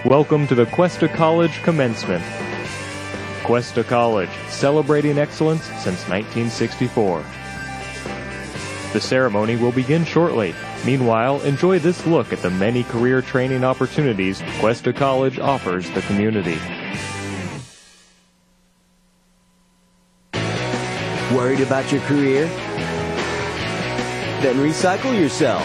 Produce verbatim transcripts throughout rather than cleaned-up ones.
Welcome to the Cuesta College Commencement. Cuesta College, celebrating excellence since nineteen sixty-four. The ceremony will begin shortly. Meanwhile, enjoy this look at the many career training opportunities Cuesta College offers the community. Worried about your career? Then recycle yourself.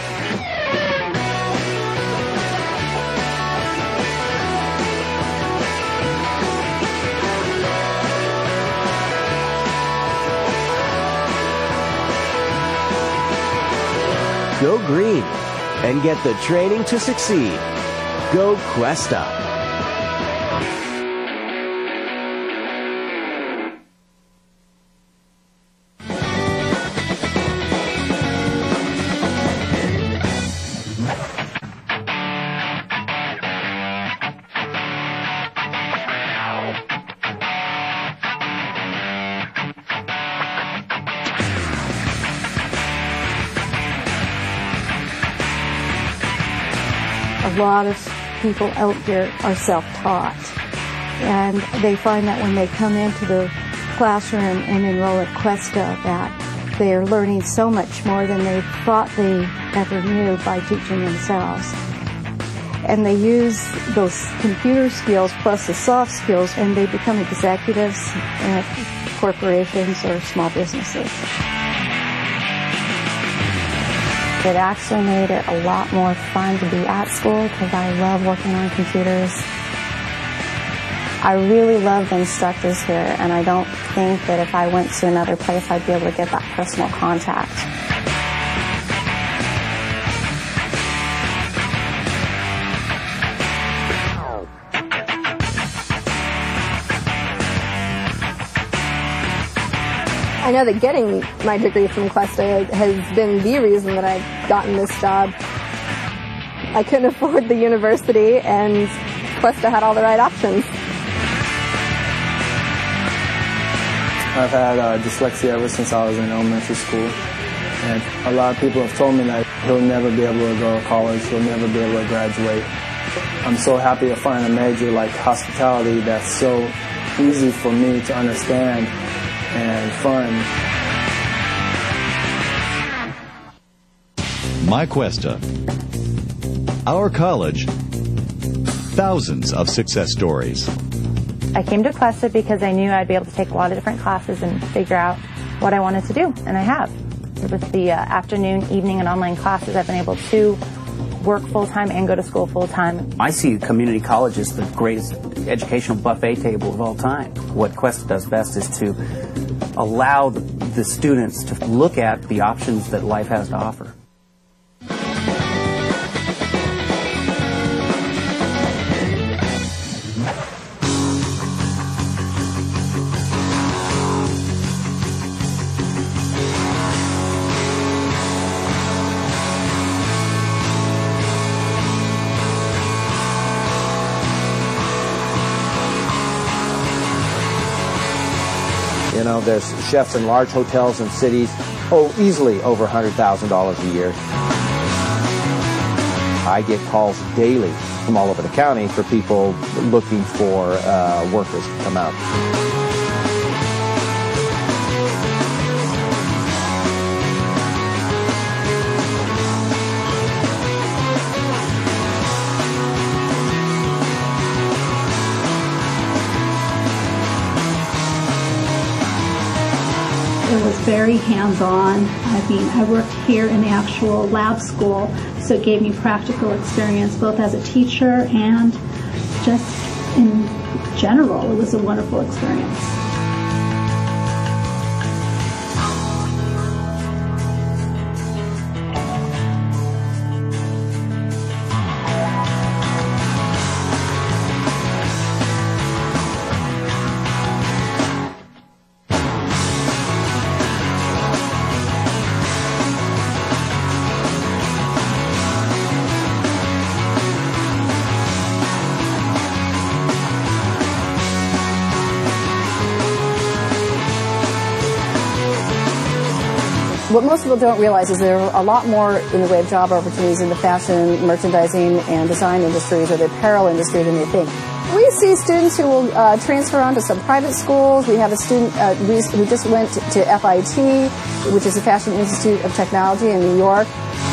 Go green and get the training to succeed. Go Cuesta. A lot of people out there are self-taught, and they find that when they come into the classroom and enroll at Cuesta that they are learning so much more than they thought they ever knew by teaching themselves. And they use those computer skills plus the soft skills, and they become executives at corporations or small businesses. It actually made it a lot more fun to be at school because I love working on computers. I really love the instructors here, and I don't think that if I went to another place I'd be able to get that personal contact. I know that getting my degree from Cuesta has been the reason that I've gotten this job. I couldn't afford the university, and Cuesta had all the right options. I've had uh, dyslexia ever since I was in elementary school, and a lot of people have told me that he'll never be able to go to college, he'll never be able to graduate. I'm so happy to find a major like hospitality that's so easy for me to understand and fun. My Cuesta. Our college. Thousands of success stories. I came to Cuesta because I knew I'd be able to take a lot of different classes and figure out what I wanted to do, and I have. With the uh, afternoon, evening, and online classes, I've been able to work full-time and go to school full-time. I see community college as the greatest educational buffet table of all time. What Cuesta does best is to allow the, the students to look at the options that life has to offer. You know, there's chefs in large hotels and cities, oh, easily over one hundred thousand dollars a year. I get calls daily from all over the county for people looking for uh, workers to come out. It was very hands-on. I mean, I worked here in the actual lab school, so it gave me practical experience both as a teacher and just in general. It was a wonderful experience. What most people don't realize is there are a lot more in the way of job opportunities in the fashion, merchandising, and design industries or the apparel industry than they think. We see students who will uh, transfer on to some private schools. We have a student uh, we, who just went to, to F I T, which is the Fashion Institute of Technology in New York.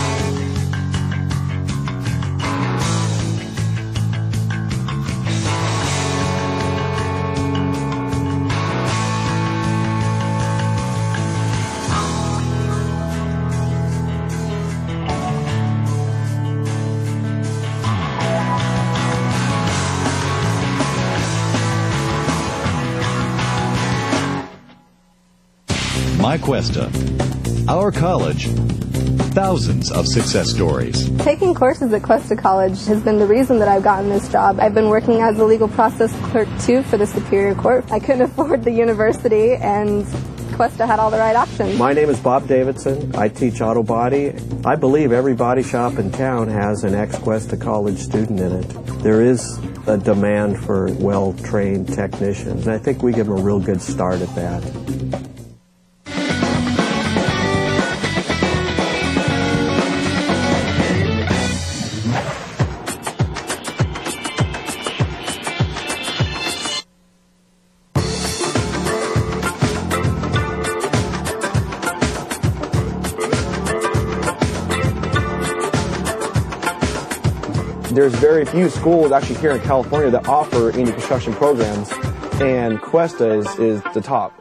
MyQuesta, our college, thousands of success stories. Taking courses at Cuesta College has been the reason that I've gotten this job. I've been working as a legal process clerk, too, for the Superior Court. I couldn't afford the university, and Cuesta had all the right options. My name is Bob Davidson. I teach auto body. I believe every body shop in town has an ex-Cuesta College student in it. There is a demand for well-trained technicians, and I think we give them a real good start at that. There's very few schools actually here in California that offer any construction programs, and Cuesta is, is the top.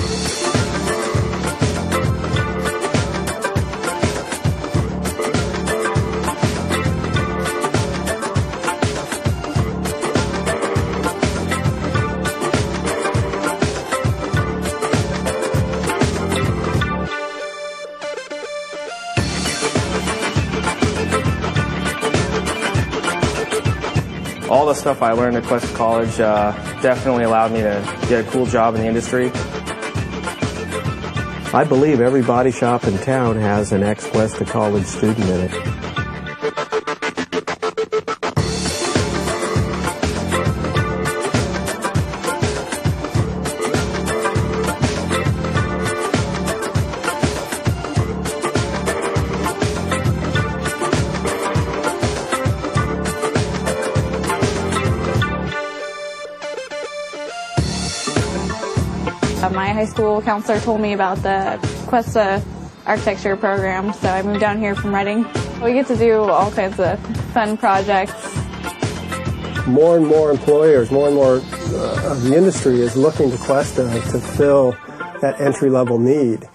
All the stuff I learned at Cuesta College uh, definitely allowed me to get a cool job in the industry. I believe every body shop in town has an ex-Cuesta College student in it. My high school counselor told me about the Cuesta architecture program, so I moved down here from Reading. We get to do all kinds of fun projects. More and more employers, more and more uh, of the industry is looking to Cuesta to fill that entry-level need.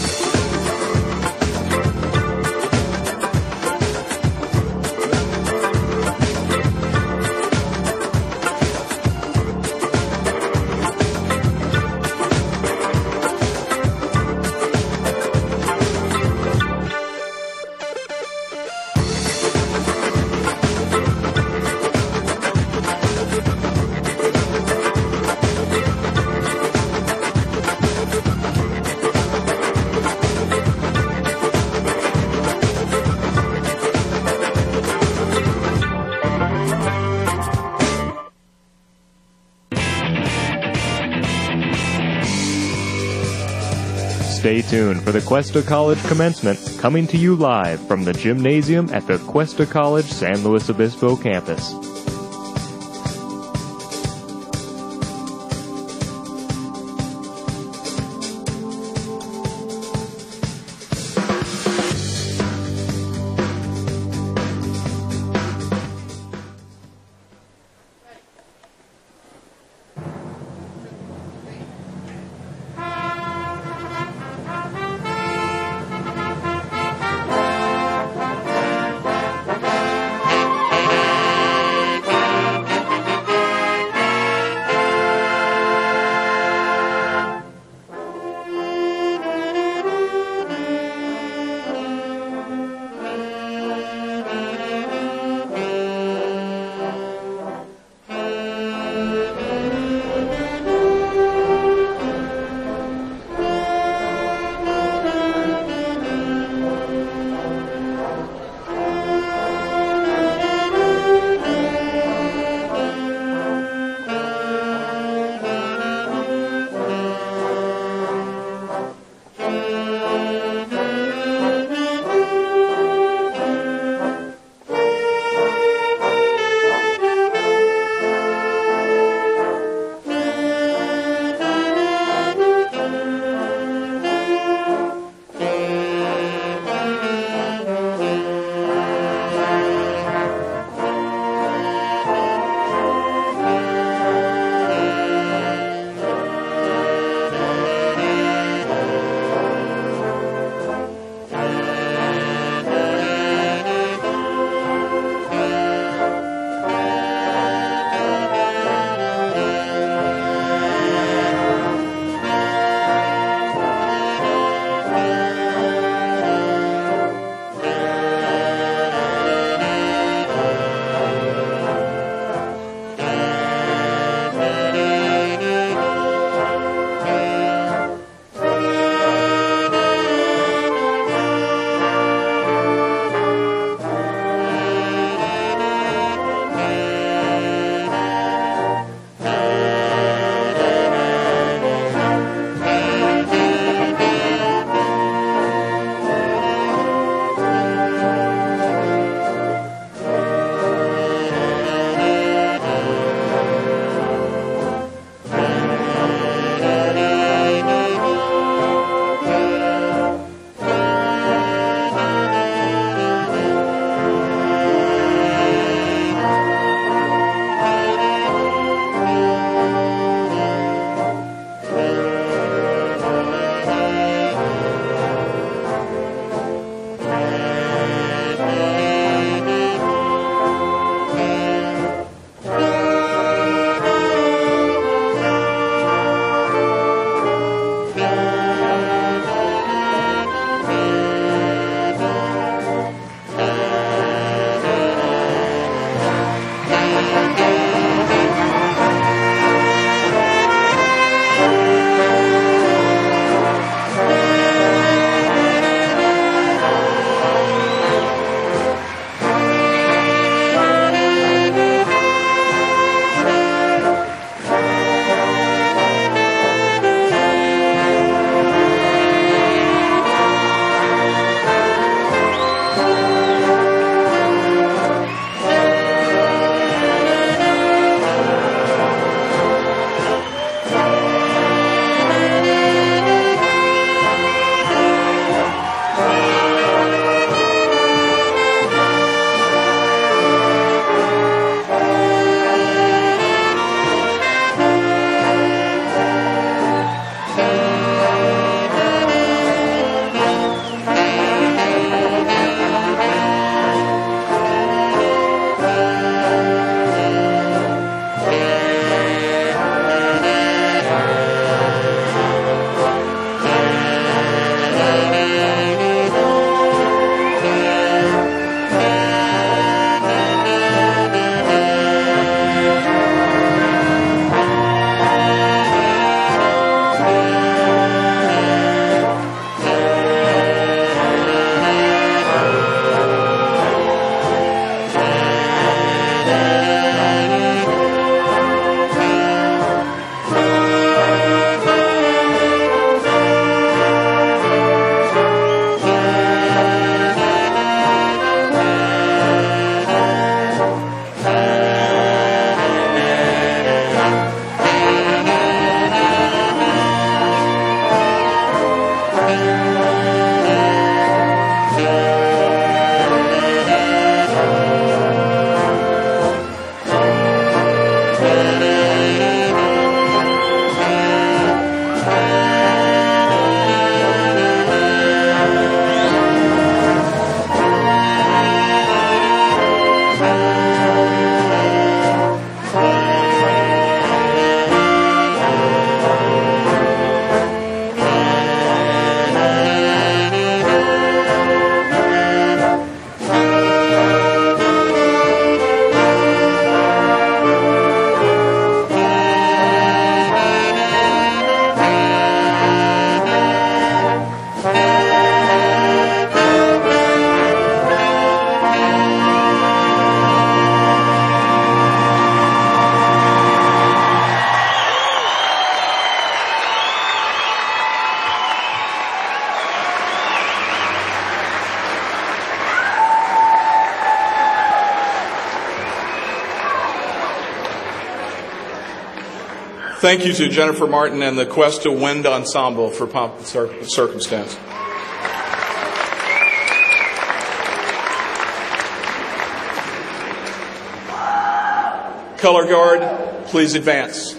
Stay tuned for the Cuesta College commencement, coming to you live from the gymnasium at the Cuesta College San Luis Obispo campus. Thank you to Jennifer Martin and the Cuesta Wind Ensemble for Pomp and Cir- Circumstance. Color Guard, please advance.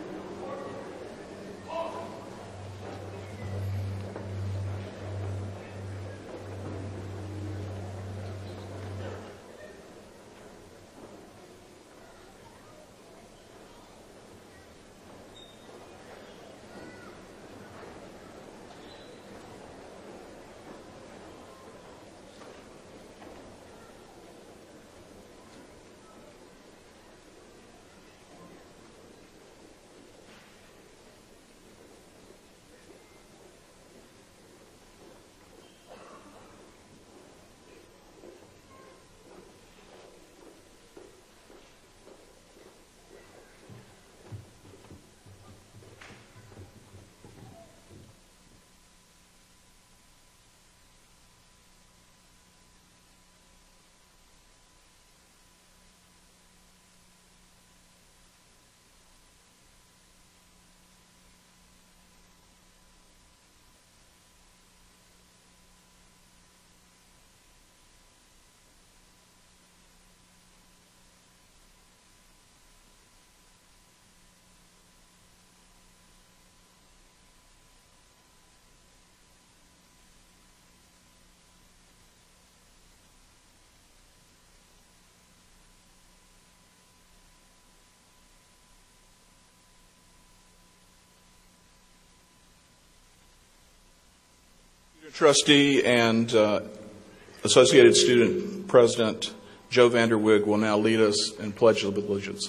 Trustee and uh, Associated Student President Joe Vanderwig will now lead us in Pledge of Allegiance.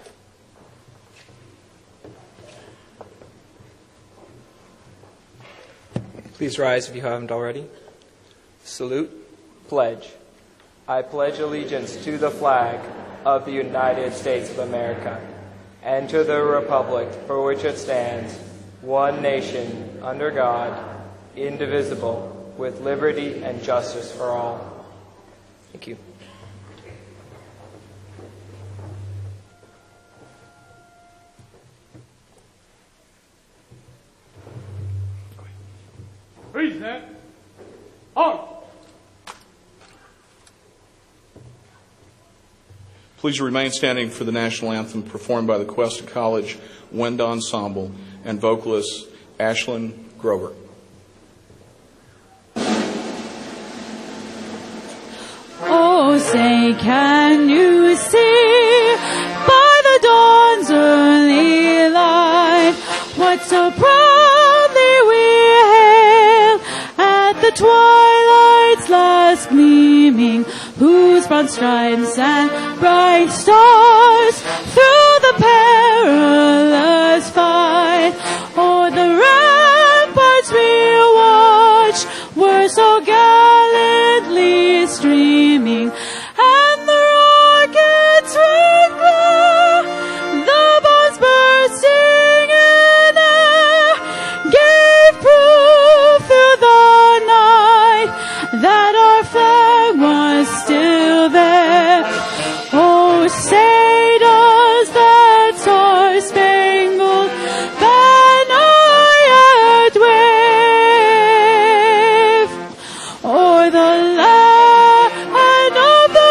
Please rise if you haven't already. Salute. Pledge. I pledge allegiance to the flag of the United States of America and to the republic for which it stands, one nation, under God, indivisible, with liberty and justice for all. Thank you. Present. On. Please remain standing for the national anthem performed by the Cuesta College Wind Ensemble and vocalist Ashlyn Grover. Oh, say, can you see by the dawn's early light what so proudly we hail at the twilight's last gleaming, whose broad stripes and bright stars through the perilous fight o'er the ramparts we watched were so gallantly streaming, and the rockets red glare, the bombs bursting in air, gave proof through the night that our flag was still there. Oh, say does that star-spangled banner yet wave o'er the land of the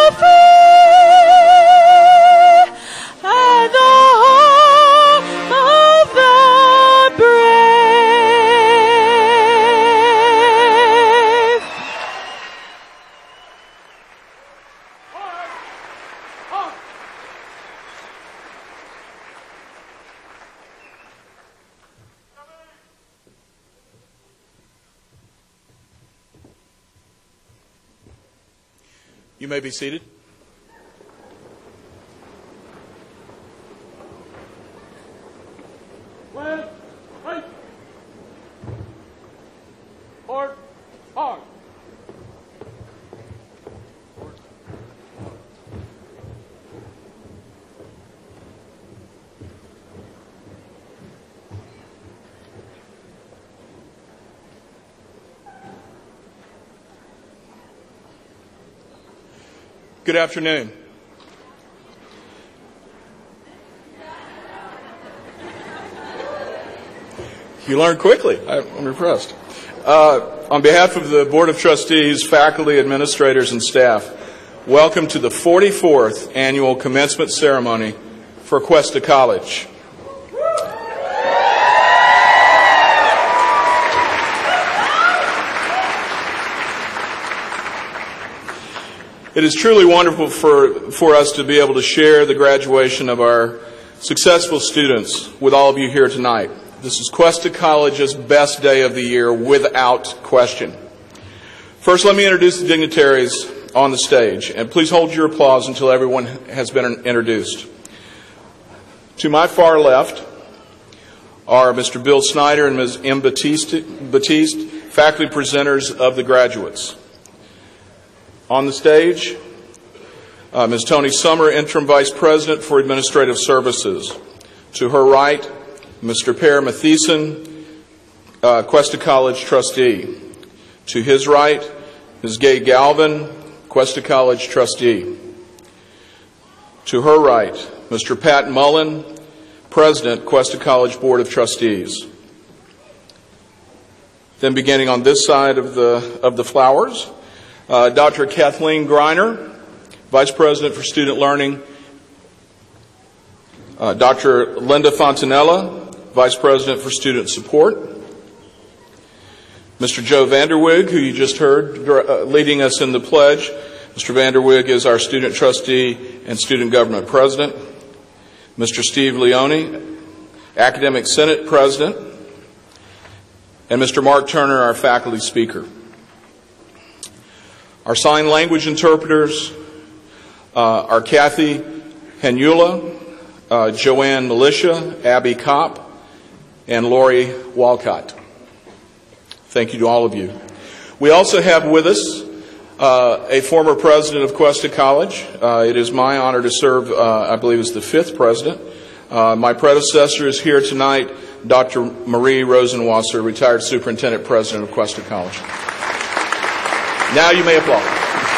free and the home of the brave? You may be seated. Left, right. Port, hard. Good afternoon. You learn quickly. I'm impressed. Uh, on behalf of the Board of Trustees, faculty, administrators, and staff, welcome to the forty-fourth Annual Commencement Ceremony for Cuesta College. It is truly wonderful for, for us to be able to share the graduation of our successful students with all of you here tonight. This is Cuesta College's best day of the year, without question. First, let me introduce the dignitaries on the stage, and please hold your applause until everyone has been introduced. To my far left are Mister Bill Snyder and Miz M. Batiste, Batiste, faculty presenters of the graduates. On the stage, uh, Miz Tony Summer, Interim Vice President for Administrative Services. To her right, Mister Per Mathieson, uh, Cuesta College trustee. To his right, Miz Gay Galvin, Cuesta College trustee. To her right, Mister Pat Mullen, President, Cuesta College Board of Trustees. Then beginning on this side of the, of the flowers, Uh, Doctor Kathleen Greiner, Vice President for Student Learning. Uh, Doctor Linda Fontanella, Vice President for Student Support. Mister Joe Vanderwig, who you just heard uh, leading us in the pledge. Mister Vanderwig is our Student Trustee and Student Government President. Mister Steve Leone, Academic Senate President. And Mister Mark Turner, our Faculty Speaker. Our sign language interpreters uh, are Kathy Henula, uh, Joanne Militia, Abby Kopp, and Lori Walcott. Thank you to all of you. We also have with us uh, a former president of Cuesta College. Uh, it is my honor to serve, uh, I believe, as the fifth president. Uh, my predecessor is here tonight, Doctor Marie Rosenwasser, retired superintendent president of Cuesta College. Now you may applaud.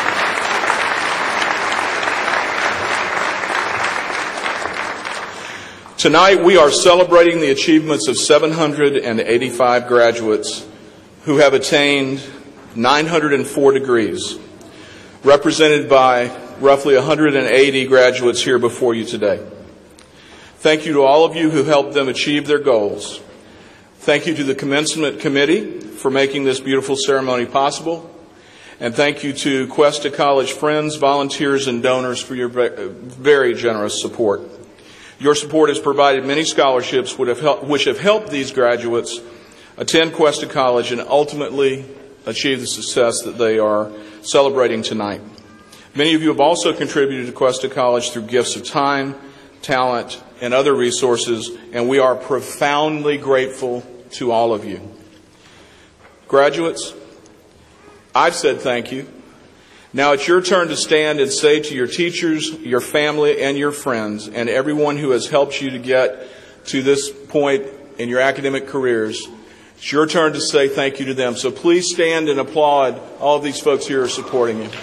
Tonight we are celebrating the achievements of seven hundred eighty-five graduates who have attained nine hundred four degrees, represented by roughly one hundred eighty graduates here before you today. Thank you to all of you who helped them achieve their goals. Thank you to the Commencement Committee for making this beautiful ceremony possible. And thank you to Cuesta College friends, volunteers, and donors for your very generous support. Your support has provided many scholarships which have helped these graduates attend Cuesta College and ultimately achieve the success that they are celebrating tonight. Many of you have also contributed to Cuesta College through gifts of time, talent, and other resources, and we are profoundly grateful to all of you. Graduates, I've said thank you. Now it's your turn to stand and say to your teachers, your family, and your friends, and everyone who has helped you to get to this point in your academic careers, it's your turn to say thank you to them. So please stand and applaud all of these folks here who are supporting you.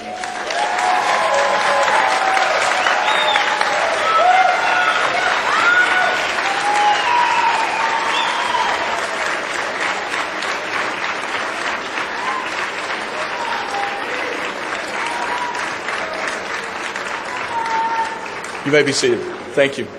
You may be seated. Thank you.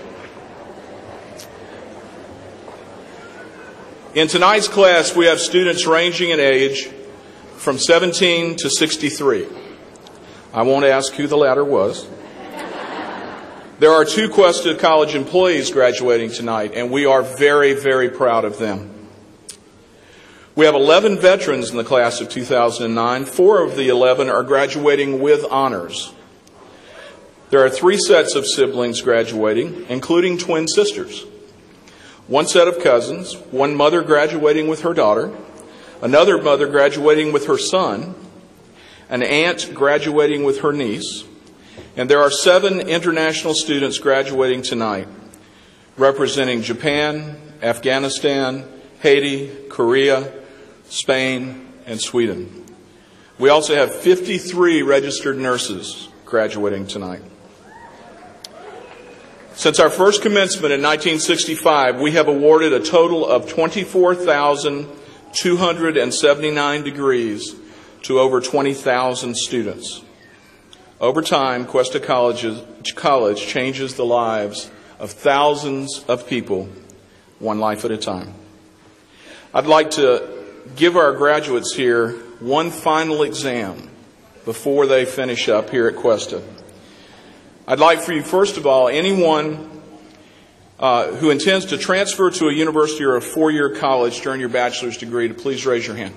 In tonight's class, we have students ranging in age from seventeen to sixty-three. I won't ask who the latter was. There are two Cuesta College employees graduating tonight, and we are very, very proud of them. We have eleven veterans in the class of two thousand nine. Four of the eleven are graduating with honors. There are three sets of siblings graduating, including twin sisters. One set of cousins, one mother graduating with her daughter, another mother graduating with her son, an aunt graduating with her niece, and there are seven international students graduating tonight, representing Japan, Afghanistan, Haiti, Korea, Spain, and Sweden. We also have fifty-three registered nurses graduating tonight. Since our first commencement in nineteen sixty-five, we have awarded a total of twenty-four thousand two hundred seventy-nine degrees to over twenty thousand students. Over time, Cuesta College, College changes the lives of thousands of people, one life at a time. I'd like to give our graduates here one final exam before they finish up here at Cuesta. I'd like for you, first of all, anyone uh, who intends to transfer to a university or a four-year college during your bachelor's degree to please raise your hand.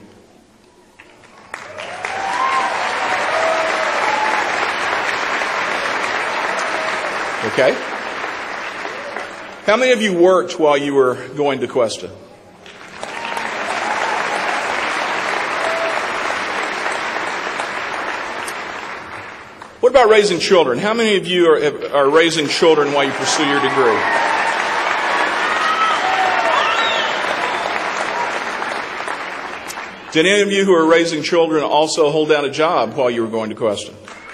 Okay. How many of you worked while you were going to Cuesta? What about raising children? How many of you are, are raising children while you pursue your degree? Did any of you who are raising children also hold down a job while you were going to Cuesta?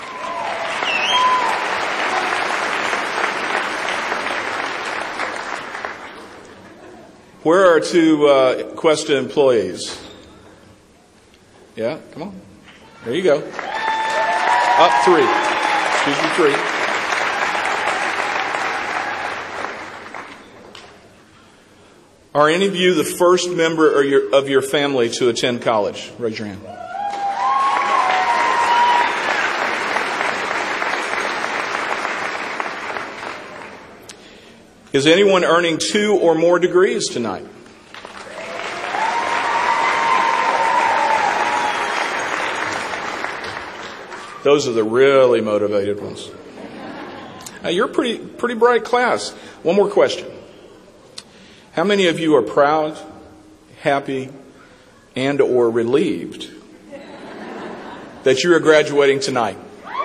Where are two uh, Cuesta employees? Yeah, come on. There you go. Up three. Excuse me, three. Are any of you the first member of your, of your family to attend college? Raise your hand. Is anyone earning two or more degrees tonight? Those are the really motivated ones. Now, you're a pretty, pretty bright class. One more question. How many of you are proud, happy, and or relieved that you are graduating tonight?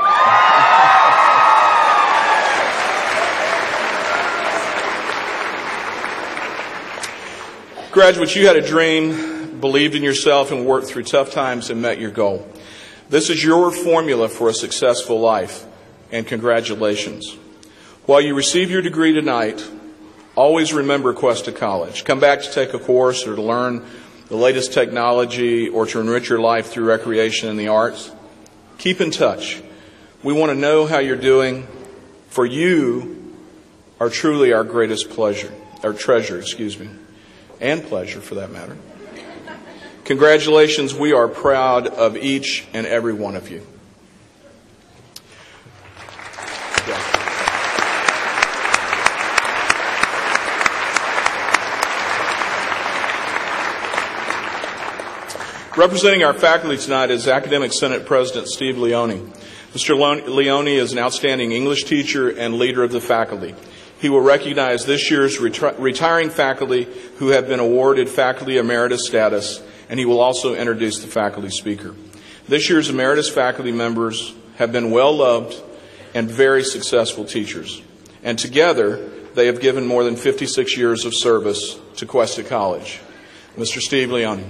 Graduates, you had a dream, believed in yourself, and worked through tough times and met your goal. This is your formula for a successful life, and congratulations. While you receive your degree tonight, always remember Cuesta College. Come back to take a course or to learn the latest technology or to enrich your life through recreation and the arts. Keep in touch. We want to know how you're doing. For you are truly our greatest pleasure, our treasure, excuse me, and pleasure for that matter. Congratulations. We are proud of each and every one of you. Yeah. Representing our faculty tonight is Academic Senate President Steve Leone. Mister Leone is an outstanding English teacher and leader of the faculty. He will recognize this year's reti- retiring faculty who have been awarded faculty emeritus status, and he will also introduce the faculty speaker. This year's emeritus faculty members have been well-loved and very successful teachers. And together, they have given more than fifty-six years of service to Cuesta College. Mister Steve Leone.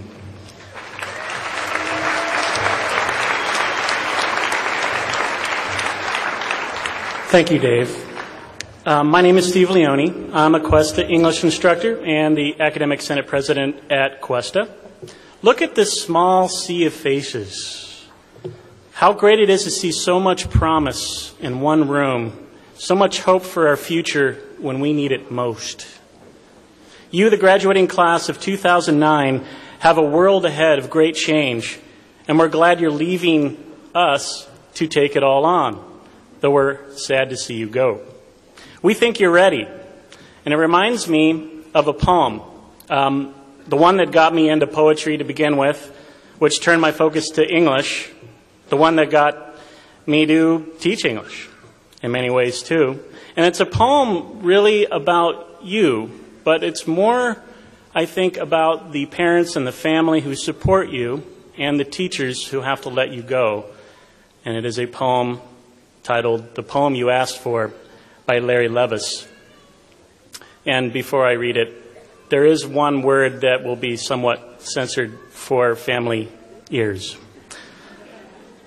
Thank you, Dave. Uh, my name is Steve Leone. I'm a Cuesta English instructor and the Academic Senate President at Cuesta. Look at this small sea of faces. How great it is to see so much promise in one room, so much hope for our future when we need it most. You, the graduating class of two thousand nine, have a world ahead of great change, and we're glad you're leaving us to take it all on, though we're sad to see you go. We think you're ready, and it reminds me of a poem. Um, The one that got me into poetry to begin with, which turned my focus to English. The one that got me to teach English in many ways too. And it's a poem really about you, but it's more, I think, about the parents and the family who support you and the teachers who have to let you go. And it is a poem titled The Poem You Asked For by Larry Levis. And before I read it, there is one word that will be somewhat censored for family ears.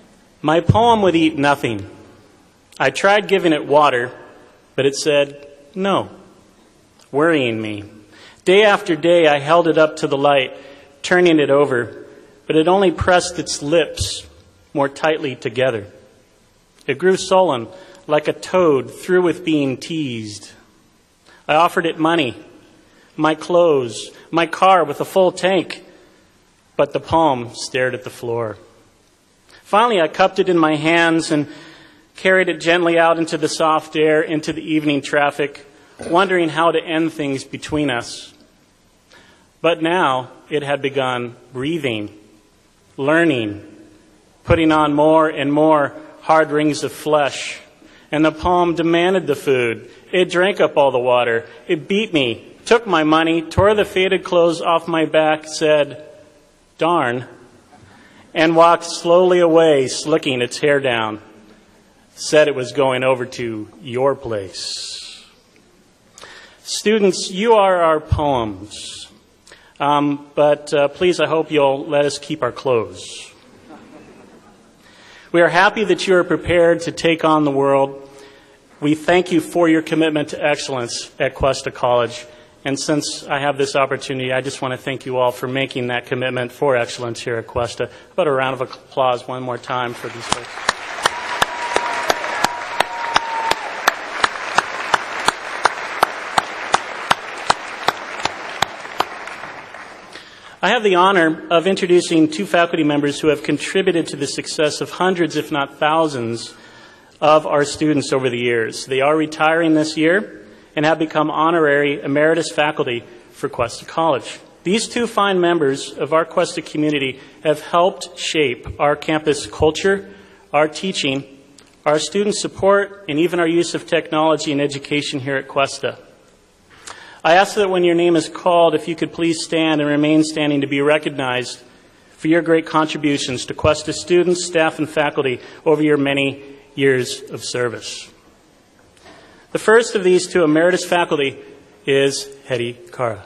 My poem would eat nothing. I tried giving it water, but it said, No. Worrying me. Day after day, I held it up to the light, turning it over, but it only pressed its lips more tightly together. It grew sullen, like a toad through with being teased. I offered it money, my clothes, my car with a full tank, but the palm stared at the floor. Finally, I cupped it in my hands and carried it gently out into the soft air, into the evening traffic, wondering how to end things between us. But now it had begun breathing, learning, putting on more and more hard rings of flesh. And the palm demanded the food. It drank up all the water. It beat me, took my money, tore the faded clothes off my back, said, "Darn," and walked slowly away, slicking its hair down. Said it was going over to your place. Students, you are our poems. Um, but uh, please, I hope you'll let us keep our clothes. We are happy that you are prepared to take on the world. We thank you for your commitment to excellence at Cuesta College. And since I have this opportunity, I just want to thank you all for making that commitment for excellence here at Cuesta. How about a round of applause one more time for these folks? I have the honor of introducing two faculty members who have contributed to the success of hundreds, if not thousands, of our students over the years. They are retiring this year and have become honorary emeritus faculty for Cuesta College. These two fine members of our Cuesta community have helped shape our campus culture, our teaching, our student support, and even our use of technology and education here at Cuesta. I ask that when your name is called, if you could please stand and remain standing to be recognized for your great contributions to Cuesta students, staff, and faculty over your many years of service. The first of these two emeritus faculty is Hedy Kara.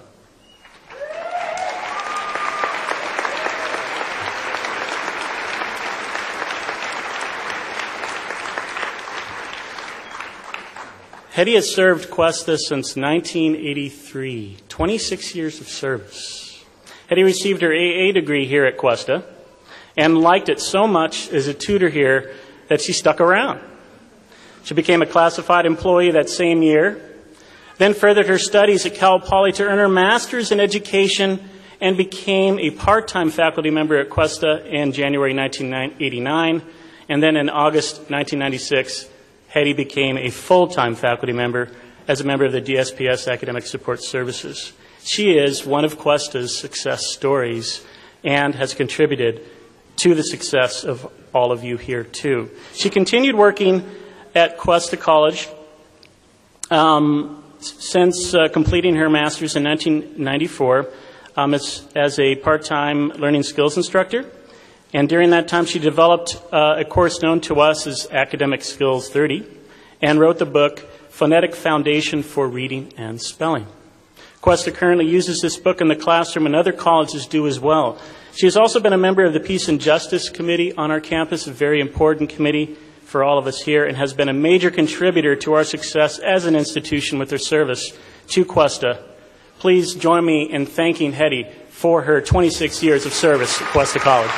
Hedy has served Cuesta since nineteen eighty-three, twenty-six years of service. Hedy received her A A degree here at Cuesta and liked it so much as a tutor here that she stuck around. She became a classified employee that same year, then furthered her studies at Cal Poly to earn her master's in education and became a part-time faculty member at Cuesta in January nineteen eighty-nine, and then in August nineteen ninety-six, Hedy became a full-time faculty member as a member of the D S P S Academic Support Services. She is one of Cuesta's success stories and has contributed to the success of all of you here, too. She continued working at Cuesta College um, since uh, completing her master's in nineteen ninety-four um, as, as a part-time learning skills instructor. And during that time, she developed uh, a course known to us as Academic Skills thirty and wrote the book Phonetic Foundation for Reading and Spelling. Cuesta currently uses this book in the classroom, and other colleges do as well. She has also been a member of the Peace and Justice Committee on our campus, a very important committee for all of us here, and has been a major contributor to our success as an institution with her service to Cuesta. Please join me in thanking Hedy for her twenty-six years of service at Cuesta College.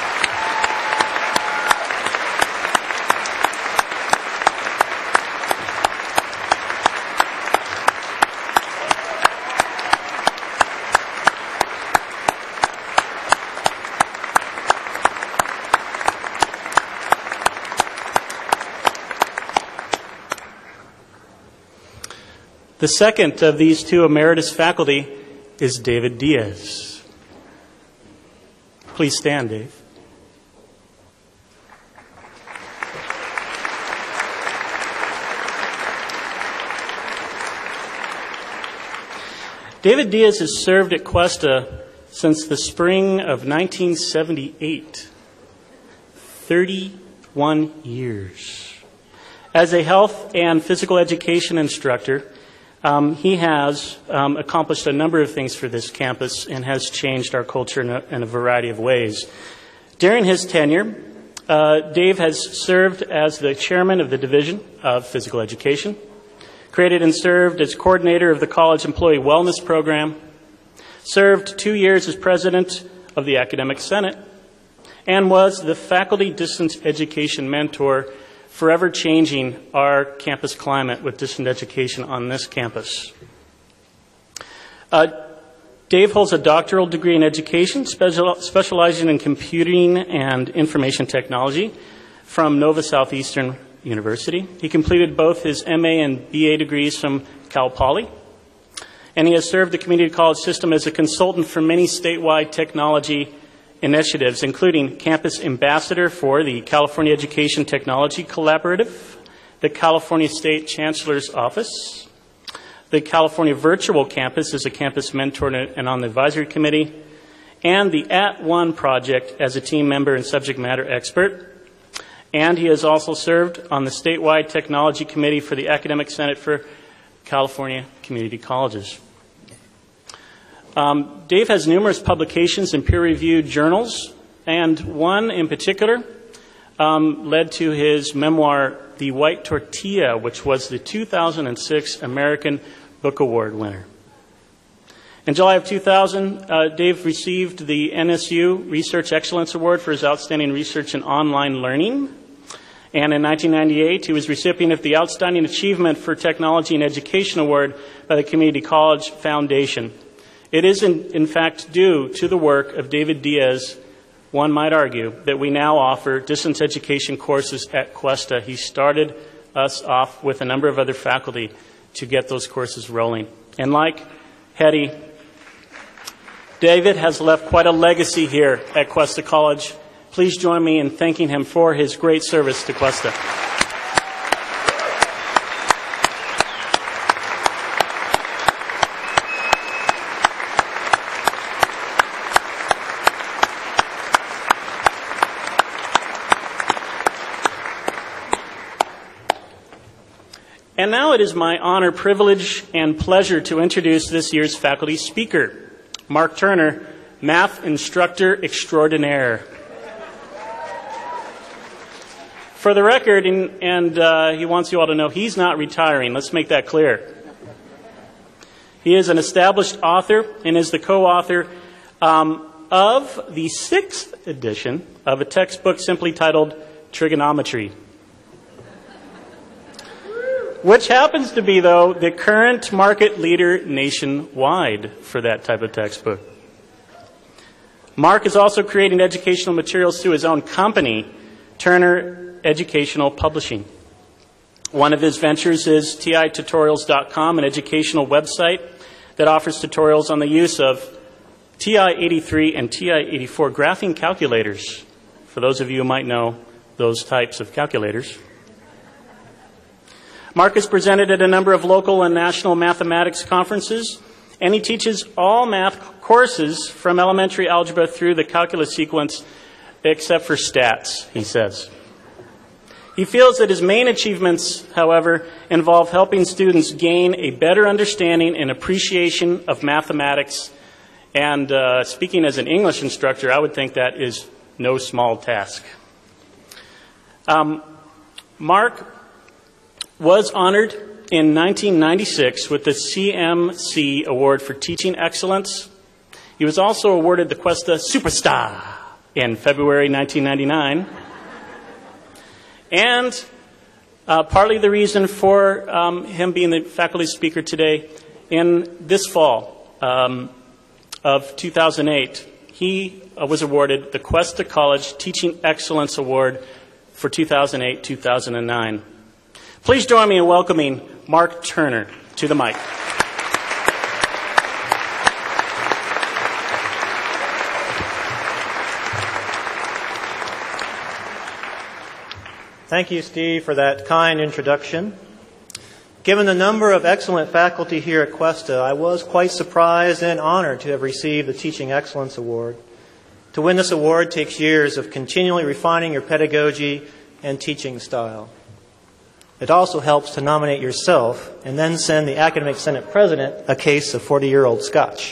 The second of these two emeritus faculty is David Diaz. Please stand, Dave. David Diaz has served at Cuesta since the spring of nineteen seventy-eight. thirty-one years. As a health and physical education instructor, Um, he has um, accomplished a number of things for this campus and has changed our culture in a, in a variety of ways. During his tenure, uh, Dave has served as the chairman of the Division of Physical Education, created and served as coordinator of the College Employee Wellness Program, served two years as president of the Academic Senate, and was the faculty distance education mentor, forever changing our campus climate with distance education on this campus. Uh, Dave holds a doctoral degree in education, special, specializing in computing and information technology from Nova Southeastern University. He completed both his M A and B A degrees from Cal Poly, and he has served the community college system as a consultant for many statewide technology initiatives, including campus ambassador for the California Education Technology Collaborative, the California State Chancellor's Office, the California Virtual Campus as a campus mentor and on the advisory committee, and the At One project as a team member and subject matter expert. And he has also served on the statewide technology committee for the Academic Senate for California Community Colleges. Um, Dave has numerous publications in peer-reviewed journals, and one in particular um, led to his memoir, The White Tortilla, which was the two thousand six American Book Award winner. In July of two thousand, uh, Dave received the N S U Research Excellence Award for his outstanding research in online learning. And in nineteen ninety-eight, he was recipient of the Outstanding Achievement for Technology and Education Award by the Community College Foundation. It is, in, in fact, due to the work of David Diaz, one might argue, that we now offer distance education courses at Cuesta. He started us off with a number of other faculty to get those courses rolling. And like Hetty, David has left quite a legacy here at Cuesta College. Please join me in thanking him for his great service to Cuesta. And now it is my honor, privilege, and pleasure to introduce this year's faculty speaker, Mark Turner, math instructor extraordinaire. For the record, and, and uh, he wants you all to know, he's not retiring. Let's make that clear. He is an established author and is the co-author um, of the sixth edition of a textbook simply titled Trigonometry, which happens to be, though, the current market leader nationwide for that type of textbook. Mark is also creating educational materials through his own company, Turner Educational Publishing. One of his ventures is T I tutorials dot com, an educational website that offers tutorials on the use of T I eighty-three and T I eighty-four graphing calculators, for those of you who might know those types of calculators. Mark has presented at a number of local and national mathematics conferences, and he teaches all math courses from elementary algebra through the calculus sequence, except for stats, he says. He feels that his main achievements, however, involve helping students gain a better understanding and appreciation of mathematics. And uh, speaking as an English instructor, I would think that is no small task. Um, Mark was honored in nineteen ninety-six with the C M C Award for Teaching Excellence. He was also awarded the Cuesta Superstar in February nineteen ninety-nine. And uh, partly the reason for um, him being the faculty speaker today, in this fall um, of two thousand eight, he uh, was awarded the Cuesta College Teaching Excellence Award for two thousand eight to two thousand nine. Please join me in welcoming Mark Turner to the mic. Thank you, Steve, for that kind introduction. Given the number of excellent faculty here at Cuesta, I was quite surprised and honored to have received the Teaching Excellence Award. To win this award takes years of continually refining your pedagogy and teaching style. It also helps to nominate yourself and then send the Academic Senate President a case of forty-year-old Scotch.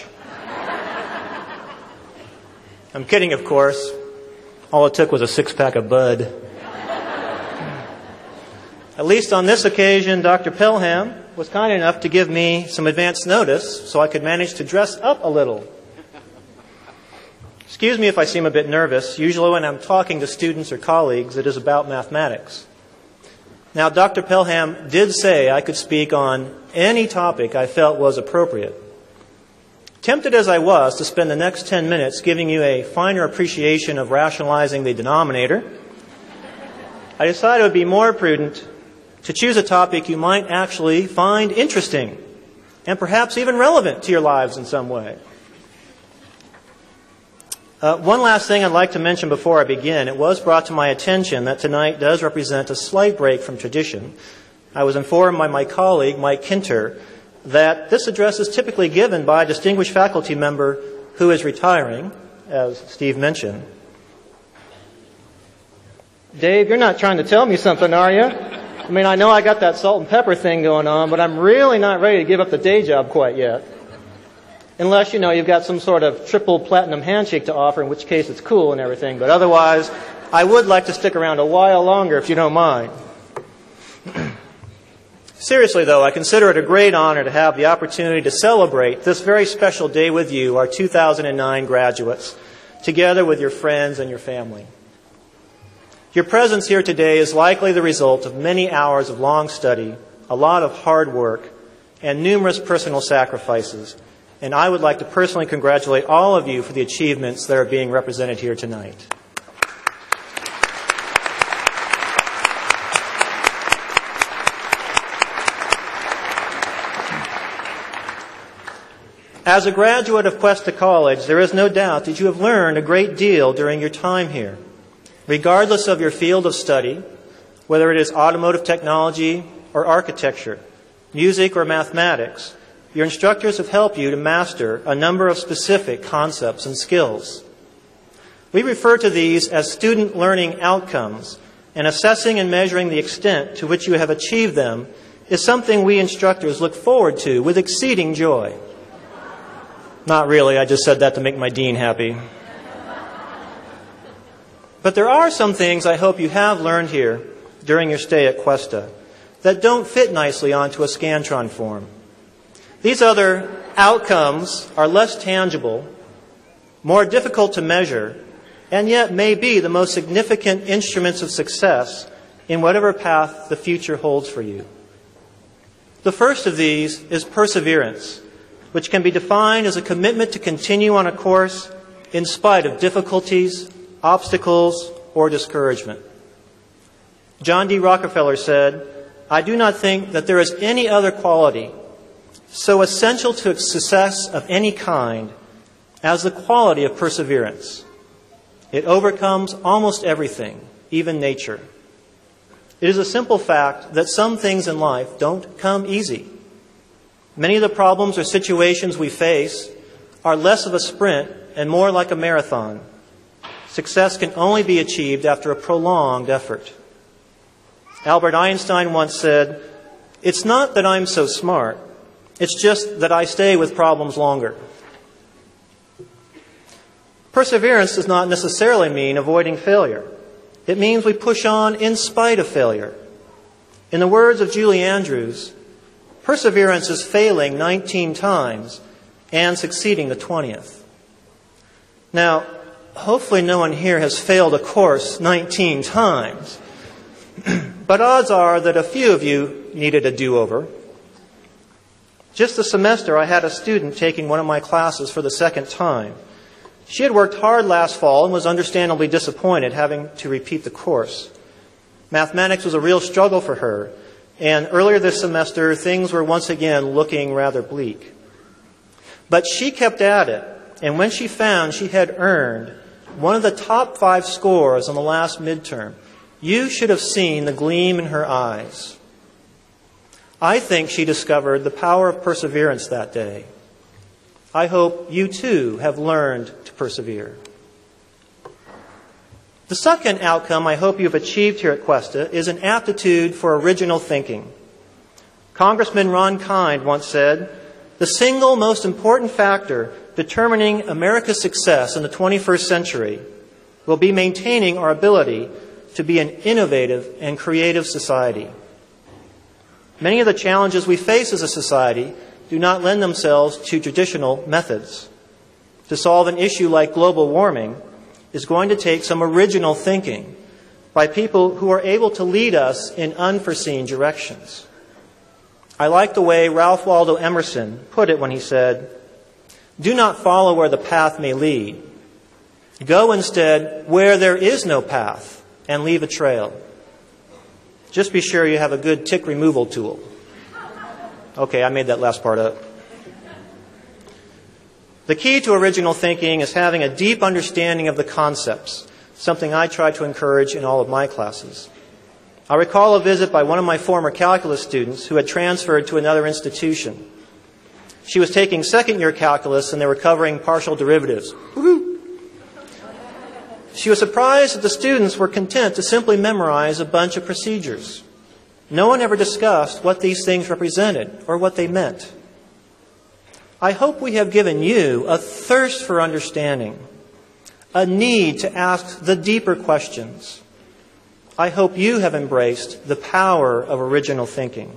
I'm kidding, of course. All it took was a six-pack of Bud. At least on this occasion, Doctor Pelham was kind enough to give me some advance notice so I could manage to dress up a little. Excuse me if I seem a bit nervous. Usually when I'm talking to students or colleagues, it is about mathematics. Now, Doctor Pelham did say I could speak on any topic I felt was appropriate. Tempted as I was to spend the next ten minutes giving you a finer appreciation of rationalizing the denominator, I decided it would be more prudent to choose a topic you might actually find interesting and perhaps even relevant to your lives in some way. Uh, one last thing I'd like to mention before I begin. It was brought to my attention that tonight does represent a slight break from tradition. I was informed by my colleague, Mike Kinter, that this address is typically given by a distinguished faculty member who is retiring, as Steve mentioned. Dave, you're not trying to tell me something, are you? I mean, I know I got that salt and pepper thing going on, but I'm really not ready to give up the day job quite yet. Unless, you know, you've got some sort of triple platinum handshake to offer, in which case it's cool and everything. But otherwise, I would like to stick around a while longer, if you don't mind. Seriously, though, I consider it a great honor to have the opportunity to celebrate this very special day with you, our two thousand nine graduates, together with your friends and your family. Your presence here today is likely the result of many hours of long study, a lot of hard work, and numerous personal sacrifices. And I would like to personally congratulate all of you for the achievements that are being represented here tonight. As a graduate of Cuesta College, there is no doubt that you have learned a great deal during your time here. Regardless of your field of study, whether it is automotive technology or architecture, music or mathematics, your instructors have helped you to master a number of specific concepts and skills. We refer to these as student learning outcomes, and assessing and measuring the extent to which you have achieved them is something we instructors look forward to with exceeding joy. Not really, I just said that to make my dean happy. But there are some things I hope you have learned here during your stay at Cuesta that don't fit nicely onto a Scantron form. These other outcomes are less tangible, more difficult to measure, and yet may be the most significant instruments of success in whatever path the future holds for you. The first of these is perseverance, which can be defined as a commitment to continue on a course in spite of difficulties, obstacles, or discouragement. John D. Rockefeller said, "I do not think that there is any other quality so essential to success of any kind as the quality of perseverance. It overcomes almost everything, even nature. It is a simple fact that some things in life don't come easy. Many of the problems or situations we face are less of a sprint and more like a marathon. Success can only be achieved after a prolonged effort." Albert Einstein once said, "It's not that I'm so smart. It's just that I stay with problems longer." Perseverance does not necessarily mean avoiding failure. It means we push on in spite of failure. In the words of Julie Andrews, perseverance is failing nineteen times and succeeding the twentieth. Now, hopefully no one here has failed a course nineteen times, but odds are that a few of you needed a do-over. Just this semester, I had a student taking one of my classes for the second time. She had worked hard last fall and was understandably disappointed having to repeat the course. Mathematics was a real struggle for her, and earlier this semester, things were once again looking rather bleak. But she kept at it, and when she found she had earned one of the top five scores on the last midterm, you should have seen the gleam in her eyes. I think she discovered the power of perseverance that day. I hope you too have learned to persevere. The second outcome I hope you've achieved here at Cuesta is an aptitude for original thinking. Congressman Ron Kind once said, "The single most important factor determining America's success in the twenty-first century will be maintaining our ability to be an innovative and creative society." Many of the challenges we face as a society do not lend themselves to traditional methods. To solve an issue like global warming is going to take some original thinking by people who are able to lead us in unforeseen directions. I like the way Ralph Waldo Emerson put it when he said, "Do not follow where the path may lead. Go instead where there is no path and leave a trail. Just be sure you have a good tick removal tool." Okay, I made that last part up. The key to original thinking is having a deep understanding of the concepts, something I try to encourage in all of my classes. I recall a visit by one of my former calculus students who had transferred to another institution. She was taking second year calculus and they were covering partial derivatives. Woo-hoo. She was surprised that the students were content to simply memorize a bunch of procedures. No one ever discussed what these things represented or what they meant. I hope we have given you a thirst for understanding, a need to ask the deeper questions. I hope you have embraced the power of original thinking.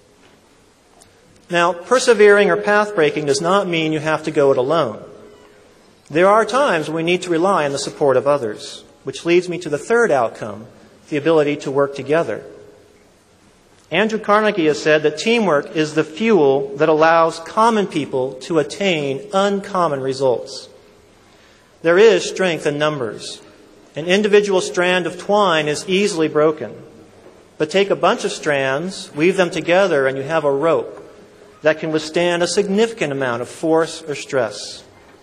Now, persevering or path breaking does not mean you have to go it alone. There are times when we need to rely on the support of others, which leads me to the third outcome, the ability to work together. Andrew Carnegie has said that teamwork is the fuel that allows common people to attain uncommon results. There is strength in numbers. An individual strand of twine is easily broken. But take a bunch of strands, weave them together, and you have a rope that can withstand a significant amount of force or stress.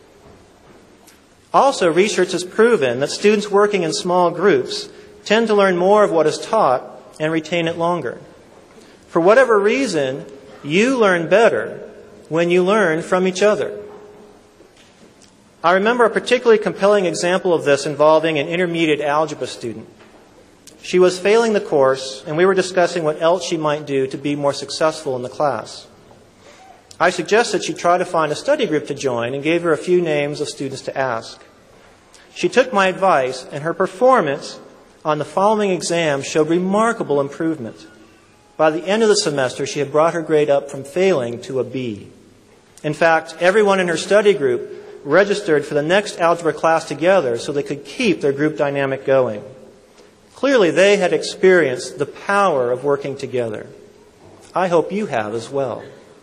Also, research has proven that students working in small groups tend to learn more of what is taught and retain it longer. For whatever reason, you learn better when you learn from each other. I remember a particularly compelling example of this involving an intermediate algebra student. She was failing the course, and we were discussing what else she might do to be more successful in the class. I suggested she try to find a study group to join and gave her a few names of students to ask. She took my advice, and her performance on the following exam showed remarkable improvement. By the end of the semester, she had brought her grade up from failing to a B. In fact, everyone in her study group registered for the next algebra class together so they could keep their group dynamic going. Clearly, they had experienced the power of working together. I hope you have as well.